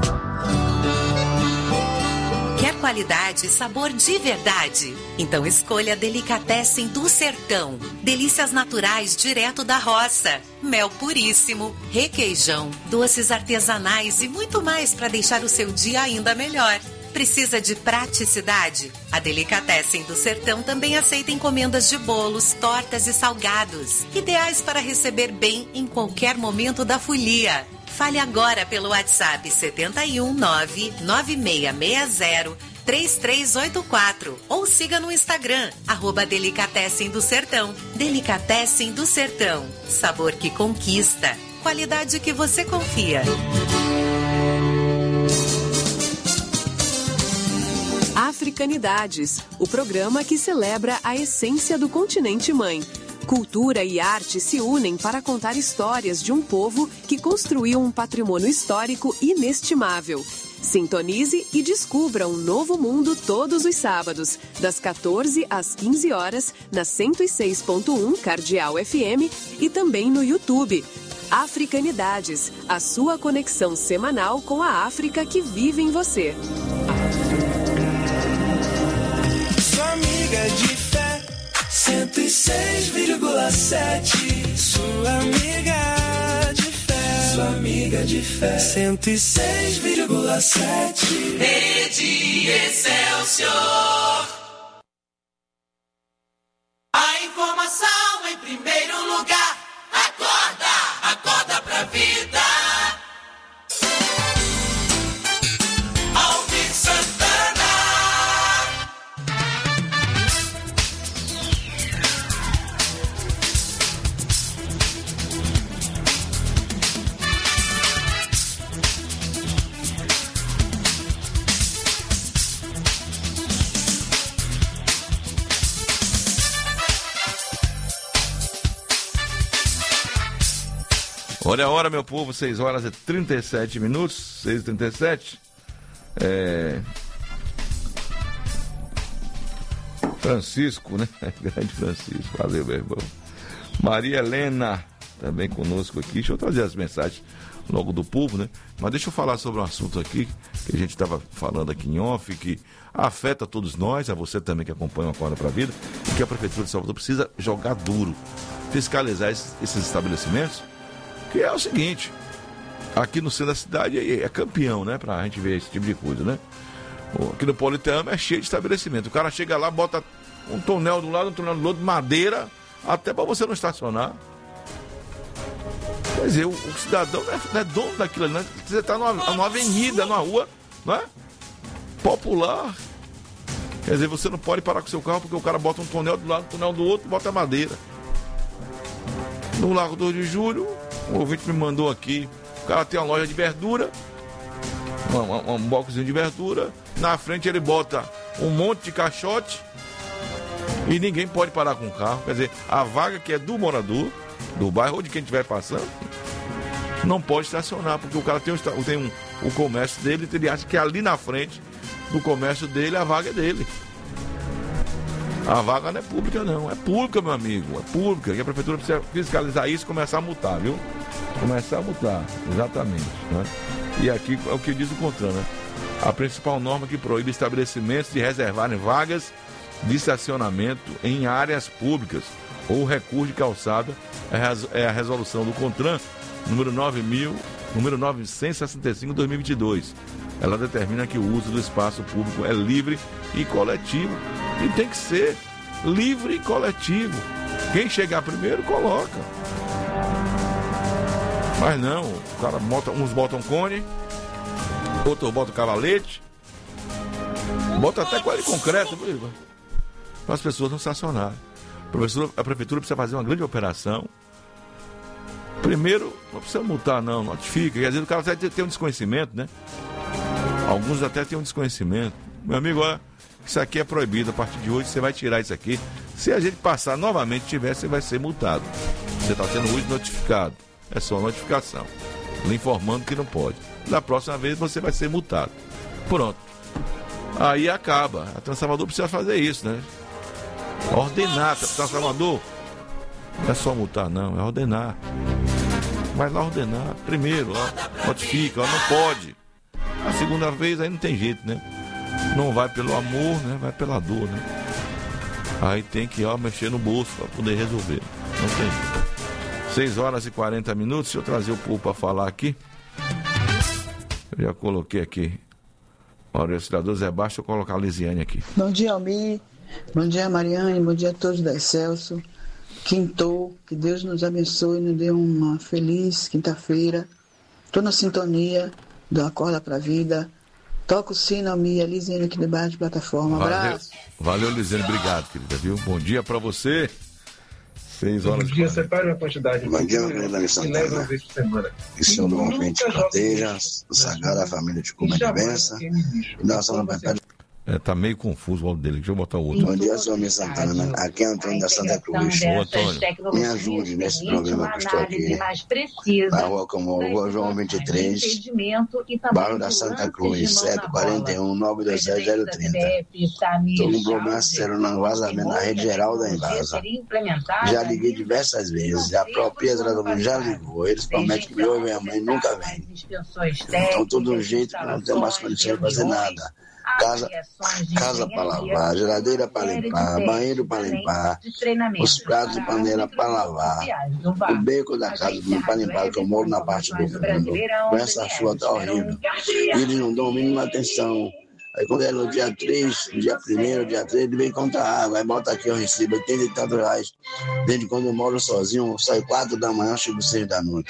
Quer qualidade e sabor de verdade? Então escolha a Delicatessen do Sertão. Delícias naturais direto da roça. Mel puríssimo, requeijão, doces artesanais e muito mais para deixar o seu dia ainda melhor. Precisa de praticidade? A Delicatessen do Sertão também aceita encomendas de bolos, tortas e salgados, ideais para receber bem em qualquer momento da folia. Fale agora pelo WhatsApp setenta e um, nove nove seis seis zero três três oito quatro ou siga no Instagram, arroba Delicatessen do Sertão. Delicatessen do Sertão, sabor que conquista, qualidade que você confia. Africanidades, o programa que celebra a essência do continente mãe. Cultura e arte se unem para contar histórias de um povo que construiu um patrimônio histórico inestimável. Sintonize e descubra um novo mundo todos os sábados, das quatorze às quinze horas, na cento e seis ponto um Cardeal F M e também no YouTube. Africanidades, a sua conexão semanal com a África que vive em você. Sua amiga de fé, cento e seis vírgula sete. Sua amiga de fé, sua amiga de fé, cento e seis vírgula sete. Rede Excelsior. A informação em primeiro lugar. Acorda, acorda pra vida. Alvin Santana. Olha a hora, meu povo, seis horas e trinta e sete minutos, seis e trinta e sete. É... Francisco, né? Grande Francisco, valeu, meu irmão. Maria Helena, também conosco aqui. Deixa eu trazer as mensagens logo do povo, né? Mas deixa eu falar sobre um assunto aqui que a gente estava falando aqui em off, que afeta todos nós, a você também que acompanha o Acorda para a Vida, e que a Prefeitura de Salvador precisa jogar duro, fiscalizar esses, esses estabelecimentos, que é o seguinte, aqui no centro da cidade é, é campeão, né? Pra gente ver esse tipo de coisa, né? Aqui no Politeama é cheio de estabelecimento. O cara chega lá, bota um tonel de um lado, um tonel do outro, madeira, até para você não estacionar. Quer dizer, o, o cidadão não é, não é dono daquilo ali, né? Você está numa, numa avenida, numa rua, não é? Popular. Quer dizer, você não pode parar com o seu carro porque o cara bota um tonel do lado, um tonel do outro, bota madeira. No Largo dois de Julho, um ouvinte me mandou aqui, o cara tem uma loja de verdura, um, um, um boxzinho de verdura, na frente ele bota um monte de caixote e ninguém pode parar com o carro. Quer dizer, a vaga que é do morador do bairro ou de quem estiver passando não pode estacionar, porque o cara tem, um, tem um, o comércio dele, ele acha que ali na frente do comércio dele a vaga é dele. A vaga não é pública não, é pública, meu amigo, é pública, e a prefeitura precisa fiscalizar isso e começar a multar, viu? Começar a multar, exatamente, né? E aqui é o que diz o CONTRAN, né? A principal norma que proíbe estabelecimentos de reservarem vagas de estacionamento em áreas públicas ou recurso de calçada é a resolução do CONTRAN número nove mil, número novecentos e sessenta e cinco, dois mil e vinte e dois. Ela determina que o uso do espaço público é livre e coletivo. E tem que ser livre e coletivo. Quem chegar primeiro, coloca. Mas não, o cara bota, uns botam cone, outros botam cavalete, bota até coelho de concreto para as pessoas não estacionarem. A prefeitura, a prefeitura precisa fazer uma grande operação. Primeiro, não precisa multar não, notifica. Quer dizer, o cara até tem um desconhecimento, né? Alguns até têm um desconhecimento. Meu amigo, olha, isso aqui é proibido. A partir de hoje você vai tirar isso aqui. Se a gente passar novamente, tiver, você vai ser multado. Você está sendo hoje notificado. É só notificação. Lhe informando que não pode. Da próxima vez você vai ser multado. Pronto. Aí acaba. A Transformador precisa fazer isso, né? Ordenar. Transformador não é só multar, não. É ordenar. Vai lá ordenar. Primeiro, ó, notifica, ó, não pode. A segunda vez aí não tem jeito, né? Não vai pelo amor, né? Vai pela dor, né? Aí tem que, ó, mexer no bolso para poder resolver. Não tem jeito. seis horas e quarenta minutos. Deixa eu trazer o povo para falar aqui. Eu já coloquei aqui. Olha, o cidadão Zé Baixo, eu colocar a Lisiane aqui. Bom dia, Almir. Bom dia, Mariane. Bom dia a todos da Excelso. Quintou. Que Deus nos abençoe e nos dê uma feliz quinta-feira. Estou na sintonia do Acorda pra Vida. Toca o sino, Almir. A Lisiane aqui debaixo de plataforma. Um abraço. Valeu, Valeu Lisiane. Obrigado, querida, viu? Bom dia para você. Seis horas. Bom dia, separe uma quantidade. Bom dia, Maria Santana. Que o Senhor do Ouvinte proteja, sagrada família de Cuba de Benção. E nós vamos para É, tá meio confuso o áudio dele. Deixa eu botar o outro. Bom dia, senhor Santana. Aqui é Antônio da Santa Cruz. Ô, Antônio. Me ajude nesse problema que estou aqui. Na rua como Rua João vinte e três, bairro da Santa Cruz, sete quatro um, nove dois sete zero três zero. Estou com um problema sério no vazamento na rede geral da Embasa. Já liguei diversas vezes. A própria tratamento já ligou. Eles prometem que eu e minha mãe nunca vêm. Então, todo jeito que não tem mais condição de fazer nada. Casa, casa para lavar, geladeira para limpar, banheiro para limpar, os pratos de panela para lavar, o beco da casa para limpar, que eu moro na parte do fundo. Com essa chuva tá horrível. E eles não dão a mínima atenção. Aí quando é no dia três, dia primeiro, dia três, ele vem contar água, aí bota aqui, eu recebo oitenta e tantos reais. Desde quando eu moro sozinho, eu saio quatro da manhã, chego seis da noite.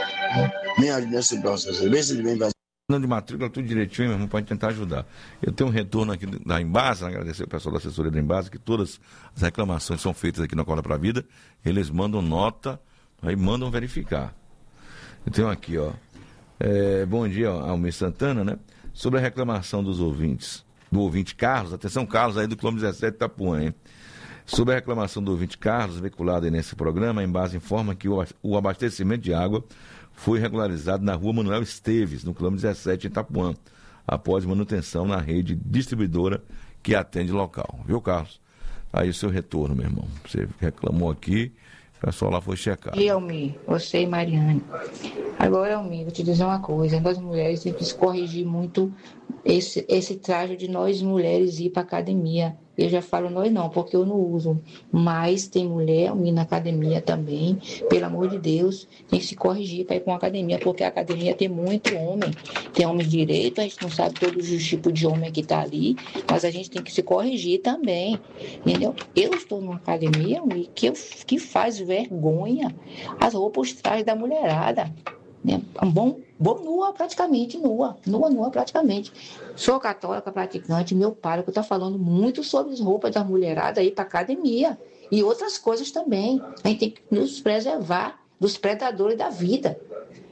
Nem ajuda nesse processo. Vê se ele vem fazer. De matrícula, tudo direitinho, meu irmão, pode tentar ajudar. Eu tenho um retorno aqui da Embasa, agradecer o pessoal da assessoria da Embasa, que todas as reclamações são feitas aqui na Acorda pra Vida, eles mandam nota, aí mandam verificar. Eu tenho aqui, ó, é, bom dia, Almir Santana, né, sobre a reclamação dos ouvintes, do ouvinte Carlos, atenção Carlos aí do quilômetro dezessete Itapuã, hein, sobre a reclamação do ouvinte Carlos, veiculada aí nesse programa, a Embasa informa que o abastecimento de água foi regularizado na rua Manuel Esteves, no quilômetro dezessete, em Itapuã, após manutenção na rede distribuidora que atende o local. Viu, Carlos? Aí o seu retorno, meu irmão. Você reclamou aqui, O pessoal lá foi checar. E Almir, você e Mariane. Agora, Almir, vou te dizer uma coisa. Nós mulheres temos que se corrigir muito esse, esse traje de nós mulheres ir para academia. Eu já falo nós não, porque eu não uso. Mas tem mulher, Almir, na academia também. Pelo amor de Deus, tem que se corrigir para ir para uma academia, porque a academia tem muito homem. Tem homem direito, a gente não sabe todos os tipos de homem que está ali, mas a gente tem que se corrigir também. Entendeu? Eu estou numa academia, Almir, que, eu, que faz vergonha as roupas, os trajes da mulherada. Né? Bom, bom, nua praticamente, nua, nua, nua praticamente. Sou católica praticante, meu pároco está falando muito sobre as roupas da mulherada aí para academia e outras coisas também. A gente tem que nos preservar dos predadores da vida.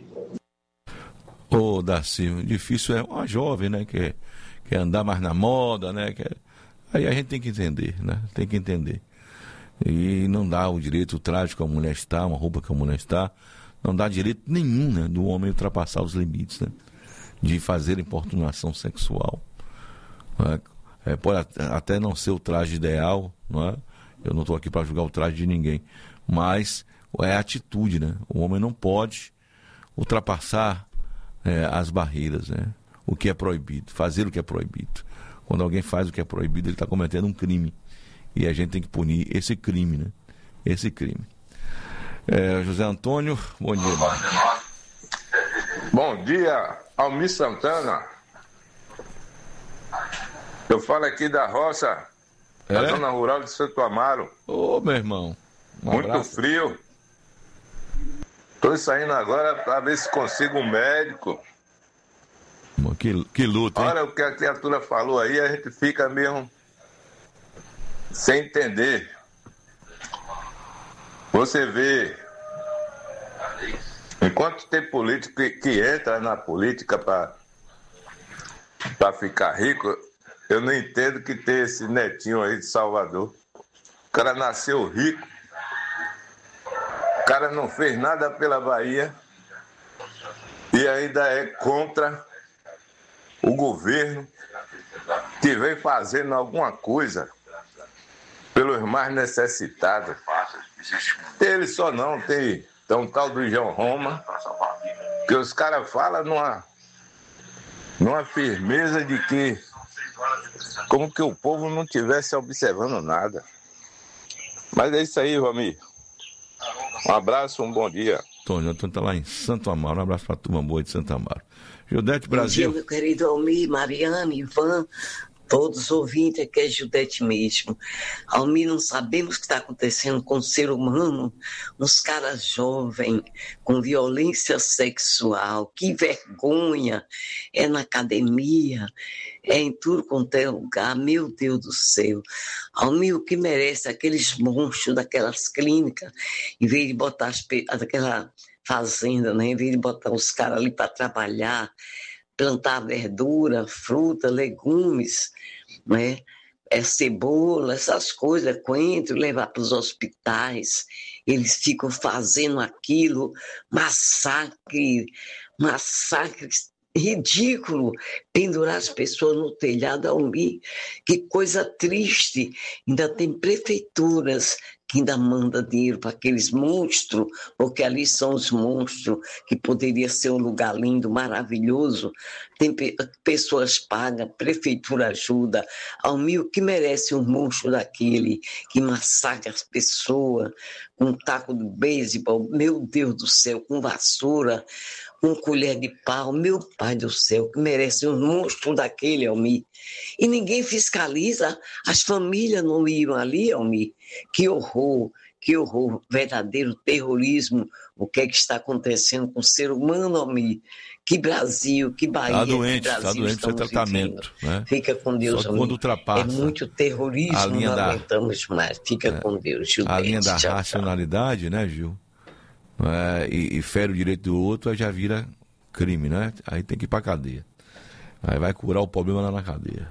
Ô, Darcy, difícil é uma jovem, né, que quer andar mais na moda, né, quer... aí a gente tem que entender, né, tem que entender. E não dá o direito, o traje que a mulher está, uma roupa que a mulher está, não dá direito nenhum, né, do homem ultrapassar os limites, né, de fazer importunação sexual. Né? É, pode até não ser o traje ideal, não é? Eu não estou aqui para julgar o traje de ninguém, mas é a atitude, né? O homem não pode ultrapassar é, as barreiras, né? O que é proibido, fazer o que é proibido. Quando alguém faz o que é proibido, ele está cometendo um crime. E a gente tem que punir esse crime, né? Esse crime. É, José Antônio, bom dia. Bom dia, Almir Santana. Eu falo aqui da roça, é? da zona rural de Santo Amaro. Ô, meu irmão. Um Muito abraço. frio. Estou saindo agora para ver se consigo um médico. Que, que luta, hein? Olha o que a criatura falou aí, a gente fica mesmo sem entender. Você vê, enquanto tem político que, que entra na política para ficar rico, eu não entendo que tem esse netinho aí de Salvador. O cara nasceu rico, o cara não fez nada pela Bahia e ainda é contra o governo que vem fazendo alguma coisa pelos mais necessitados. Tem ele só não, tem, tem um tal do João Roma, que os caras falam numa, numa firmeza de que como que o povo não estivesse observando nada. Mas é isso aí, Valmir. Um abraço, um bom dia. Antônio, Antônio está lá em Santo Amaro. Um abraço para a turma boa de Santo Amaro. Judete Brasil. Bom dia, meu querido Almir, Mariane, Ivan, todos os ouvintes, aqui é Judete mesmo. Almir, não sabemos o que está acontecendo com o ser humano, uns caras jovens, com violência sexual, que vergonha, é na academia, é em tudo quanto é lugar, meu Deus do céu. Almir, o que merece aqueles monstros daquelas clínicas, em vez de botar as, aquela fazenda, né? Em vez de botar os caras ali para trabalhar, plantar verdura, fruta, legumes, né? É cebola, essas coisas, coentro, levar para os hospitais, eles ficam fazendo aquilo, massacre, massacre ridículo, pendurar as pessoas no telhado. Almir, que coisa triste. Ainda tem prefeituras que ainda manda dinheiro para aqueles monstros, porque ali são os monstros, que poderia ser um lugar lindo, maravilhoso. Tem pe- pessoas pagam, prefeitura ajuda. Almir, o que merece um monstro daquele, que massacra as pessoas, com um taco de beisebol, meu Deus do céu, com vassoura, com colher de pau, meu pai do céu, que merece um monstro daquele, Almir. E ninguém fiscaliza, as famílias não iam ali, Almir. Que horror, que horror, verdadeiro terrorismo, o que é que está acontecendo com o ser humano, Almir. Que Brasil, que Bahia, Está doente, que Brasil está doente, precisa de tratamento. Né? Fica com Deus, Só que quando ultrapassa é muito terrorismo, a linha não da, aguentamos mais. Fica é, com Deus, Gil. a linha da tchau, racionalidade, tchau. Né, Gil? É, e, e fere o direito do outro, aí já vira crime, né? Aí tem que ir pra cadeia. Aí vai curar o problema lá na cadeia.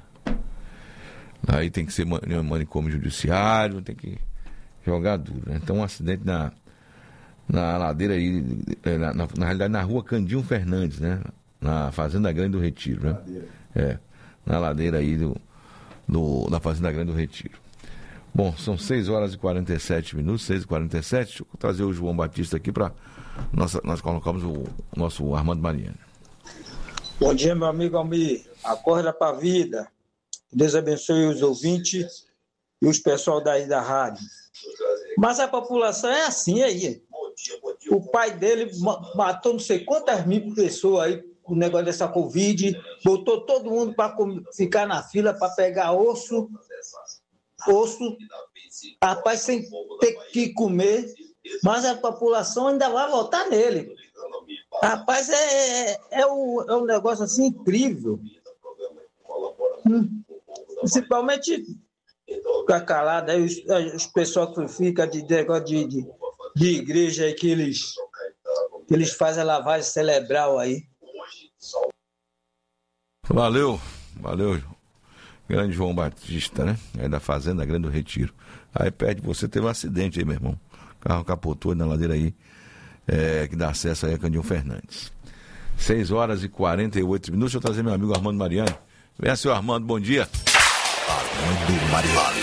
Aí tem que ser manicômio judiciário, tem que jogar duro, né? Então um acidente na, na ladeira aí, na, na, na realidade na rua Candinho Fernandes, né? Na Fazenda Grande do Retiro, né? É, na ladeira aí do, do, da Fazenda Grande do Retiro. Bom, são seis horas e quarenta e sete minutos, seis e quarenta e sete. Deixa eu trazer o João Batista aqui para nós, nós colocamos o, o nosso Armando Mariani. Bom dia, meu amigo Almir. Acorda para a vida. Deus abençoe os ouvintes e os pessoal daí da rádio. Mas a população é assim aí. O pai dele matou não sei quantas mil pessoas aí com o negócio dessa Covid, botou todo mundo para ficar na fila para pegar osso, osso, rapaz, sem ter que comer, mas a população ainda vai votar nele. Rapaz, é, é, é, um, é um negócio assim incrível. Hum. Principalmente ficar calado, aí os, os pessoal que ficam de negócio de, de, de igreja aí que eles, que eles fazem a lavagem cerebral aí. Valeu, valeu, grande João Batista, né? Aí da Fazenda Grande do Retiro. Aí perto de você teve um acidente aí, meu irmão. O carro capotou na ladeira aí, é, que dá acesso aí a Candinho Fernandes. seis horas e quarenta e oito minutos. Deixa eu trazer meu amigo Armando Mariani. Venha, seu Armando, bom dia. Armando Mariani.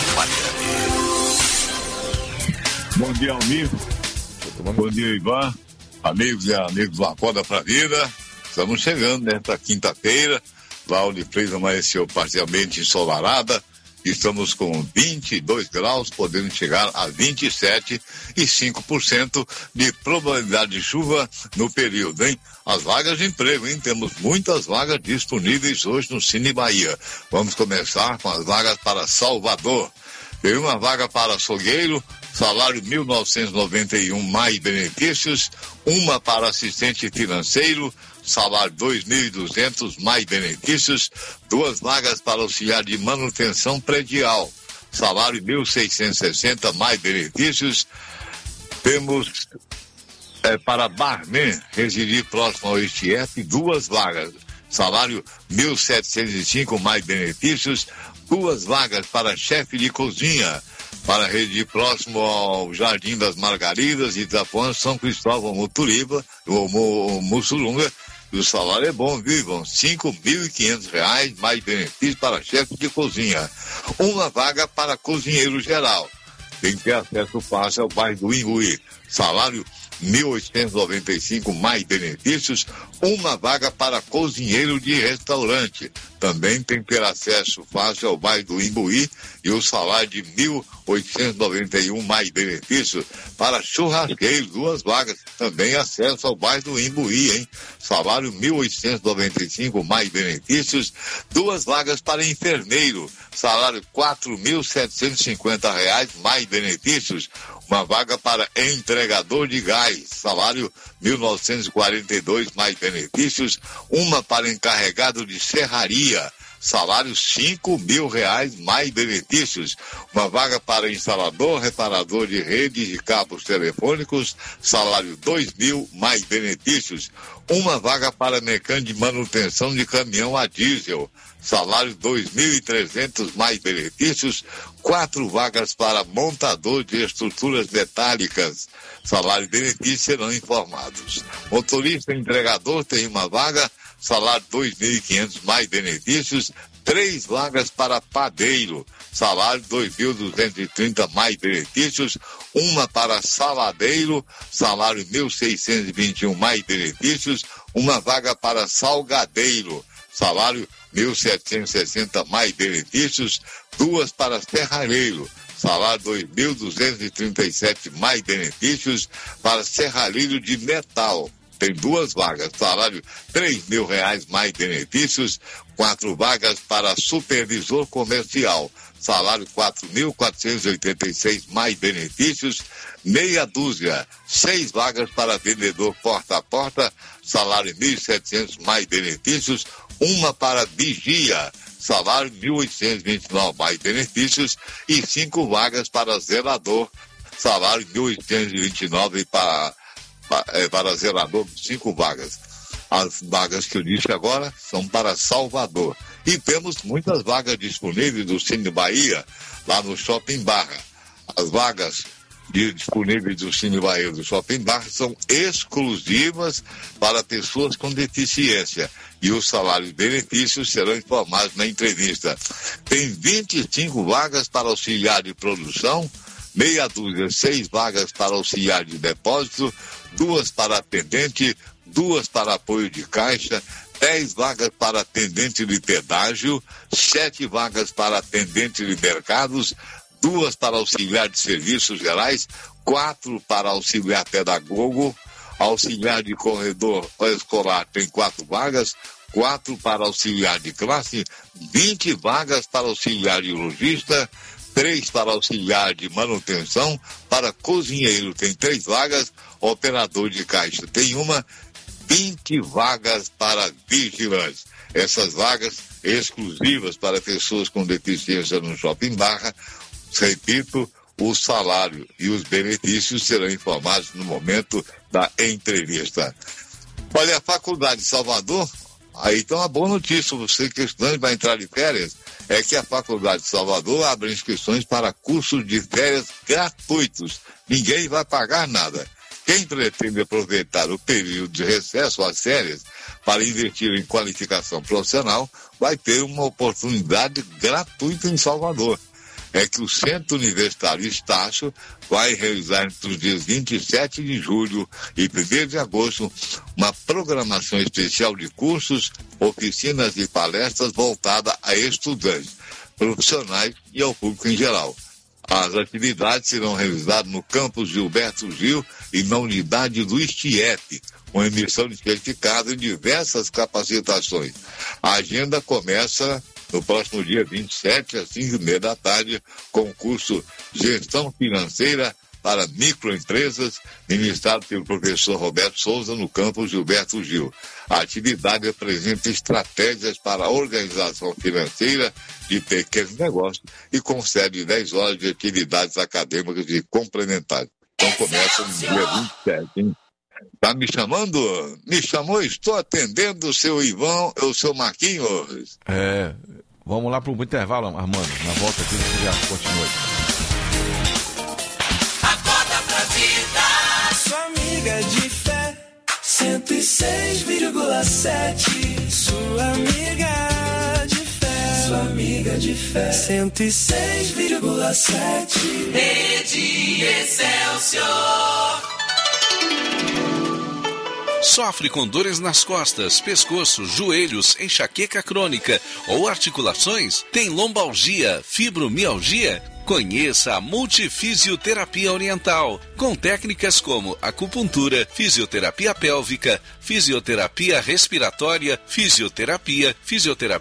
Bom dia, Almir. Bom dia, Ivan. Amigos e amigos do Acorda pra Vida. Estamos chegando nesta quinta-feira. Lauro de Freitas amanheceu parcialmente ensolarada. Estamos com vinte e dois graus, podendo chegar a vinte e sete e cinco por cento de probabilidade de chuva no período, hein? As vagas de emprego, hein? Temos muitas vagas disponíveis hoje no Cine Bahia. Vamos começar com as vagas para Salvador. Tem uma vaga para açougueiro, salário mil novecentos e noventa e um mais benefícios. Uma para assistente financeiro, salário dois mil e duzentos mais benefícios. Duas vagas para auxiliar de manutenção predial, salário mil seiscentos e sessenta mais benefícios. Temos é, para barman, residir próximo ao Este F, duas vagas, salário mil setecentos e cinco mais benefícios. Duas vagas para chefe de cozinha, para residir próximo ao Jardim das Margaridas, Itapuã, São Cristóvão, Muturiba, ou Mussurunga. O salário é bom, viu, Ivan? cinco mil e quinhentos reais, mais benefícios para chefe de cozinha. Uma vaga para cozinheiro geral. Tem que ter acesso fácil ao bairro do Imbuí. Salário mil oitocentos e noventa e cinco mais benefícios. Uma vaga para cozinheiro de restaurante. Também tem que ter acesso fácil ao bairro do Imbuí e o salário de mil oitocentos e noventa e um mais benefícios para churrasqueiro, duas vagas. Também acesso ao bairro do Imbuí, hein? Salário mil oitocentos e noventa e cinco mais benefícios. Duas vagas para enfermeiro. Salário quatro mil setecentos e cinquenta reais mais benefícios. Uma vaga para entregador de gás, salário mil novecentos e quarenta e dois mais benefícios. Uma para encarregado de serraria, salário cinco mil reais mais benefícios. Uma vaga para instalador, reparador de redes e cabos telefônicos, salário dois mil mais benefícios. Uma vaga para mecânico de manutenção de caminhão a diesel, salário dois mil e trezentos mais benefícios. Quatro vagas para montador de estruturas metálicas, salário e benefícios serão informados. Motorista entregador tem uma vaga, salário dois mil e quinhentos mais benefícios. Três vagas para padeiro, salário dois mil duzentos e trinta mais benefícios. Uma para saladeiro, salário mil seiscentos e vinte e um mais benefícios. Uma vaga para salgadeiro, salário mil setecentos e sessenta mais benefícios. Duas para serralheiro, salário dois mil duzentos e trinta e sete mais benefícios. Para serralheiro de metal, tem duas vagas, salário três mil reais mais benefícios. Quatro vagas para supervisor comercial, salário quatro mil quatrocentos e oitenta e seis mais benefícios. Meia dúzia, seis vagas para vendedor porta a porta, salário mil e setecentos mais benefícios. Uma para vigia, salário mil oitocentos e vinte e nove mais benefícios. E cinco vagas para zelador, salário mil oitocentos e vinte e nove para, para, para zelador, cinco vagas. As vagas que eu disse agora são para Salvador. E temos muitas vagas disponíveis do Cine Bahia, lá no Shopping Barra. As vagas disponíveis do Cine Bahia do Shopping Bar são exclusivas para pessoas com deficiência e os salários e benefícios serão informados na entrevista. Tem vinte e cinco vagas para auxiliar de produção, meia dúzia, seis vagas para auxiliar de depósito, duas para atendente, duas para apoio de caixa, dez vagas para atendente de pedágio, sete vagas para atendente de mercados, duas para auxiliar de serviços gerais, quatro para auxiliar pedagogo, auxiliar de corredor escolar tem quatro vagas, quatro para auxiliar de classe, vinte vagas para auxiliar de logista, três para auxiliar de manutenção, para cozinheiro tem três vagas, operador de caixa tem uma, vinte vagas para vigilantes. Essas vagas exclusivas para pessoas com deficiência no Shopping Barra. Repito, o salário e os benefícios serão informados no momento da entrevista. Olha, a Faculdade de Salvador, aí tem uma boa notícia, você que é estudante vai entrar de férias, é que a Faculdade de Salvador abre inscrições para cursos de férias gratuitos. Ninguém vai pagar nada. Quem pretende aproveitar o período de recesso às férias para investir em qualificação profissional vai ter uma oportunidade gratuita em Salvador. É que o Centro Universitário Estácio vai realizar entre os dias vinte e sete de julho e primeiro de agosto uma programação especial de cursos, oficinas e palestras voltada a estudantes, profissionais e ao público em geral. As atividades serão realizadas no campus Gilberto Gil e na unidade do ISTIEP, com emissão de certificado em diversas capacitações. A agenda começa no próximo dia vinte e sete, às cinco e meia da tarde, com o curso Gestão Financeira para Microempresas, ministrado pelo professor Roberto Souza, no campus Gilberto Gil. A atividade apresenta estratégias para a organização financeira de pequenos negócios e concede dez horas de atividades acadêmicas e complementares. Então começa no dia vinte e sete, hein? Tá me chamando? Me chamou, estou atendendo o seu Ivan, o seu Marquinhos. É, vamos lá para o intervalo, Armando. Na volta aqui você já continua. Acorda pra vida, sua amiga de fé, cento e seis vírgula sete. Sua amiga de fé, sua amiga de fé, cento e seis vírgula sete. Rede Excelsior. Sofre com dores nas costas, pescoço, joelhos, enxaqueca crônica ou articulações? Tem lombalgia, fibromialgia? Conheça a Multifisioterapia Oriental, com técnicas como acupuntura, fisioterapia pélvica, fisioterapia respiratória, fisioterapia, fisioterapia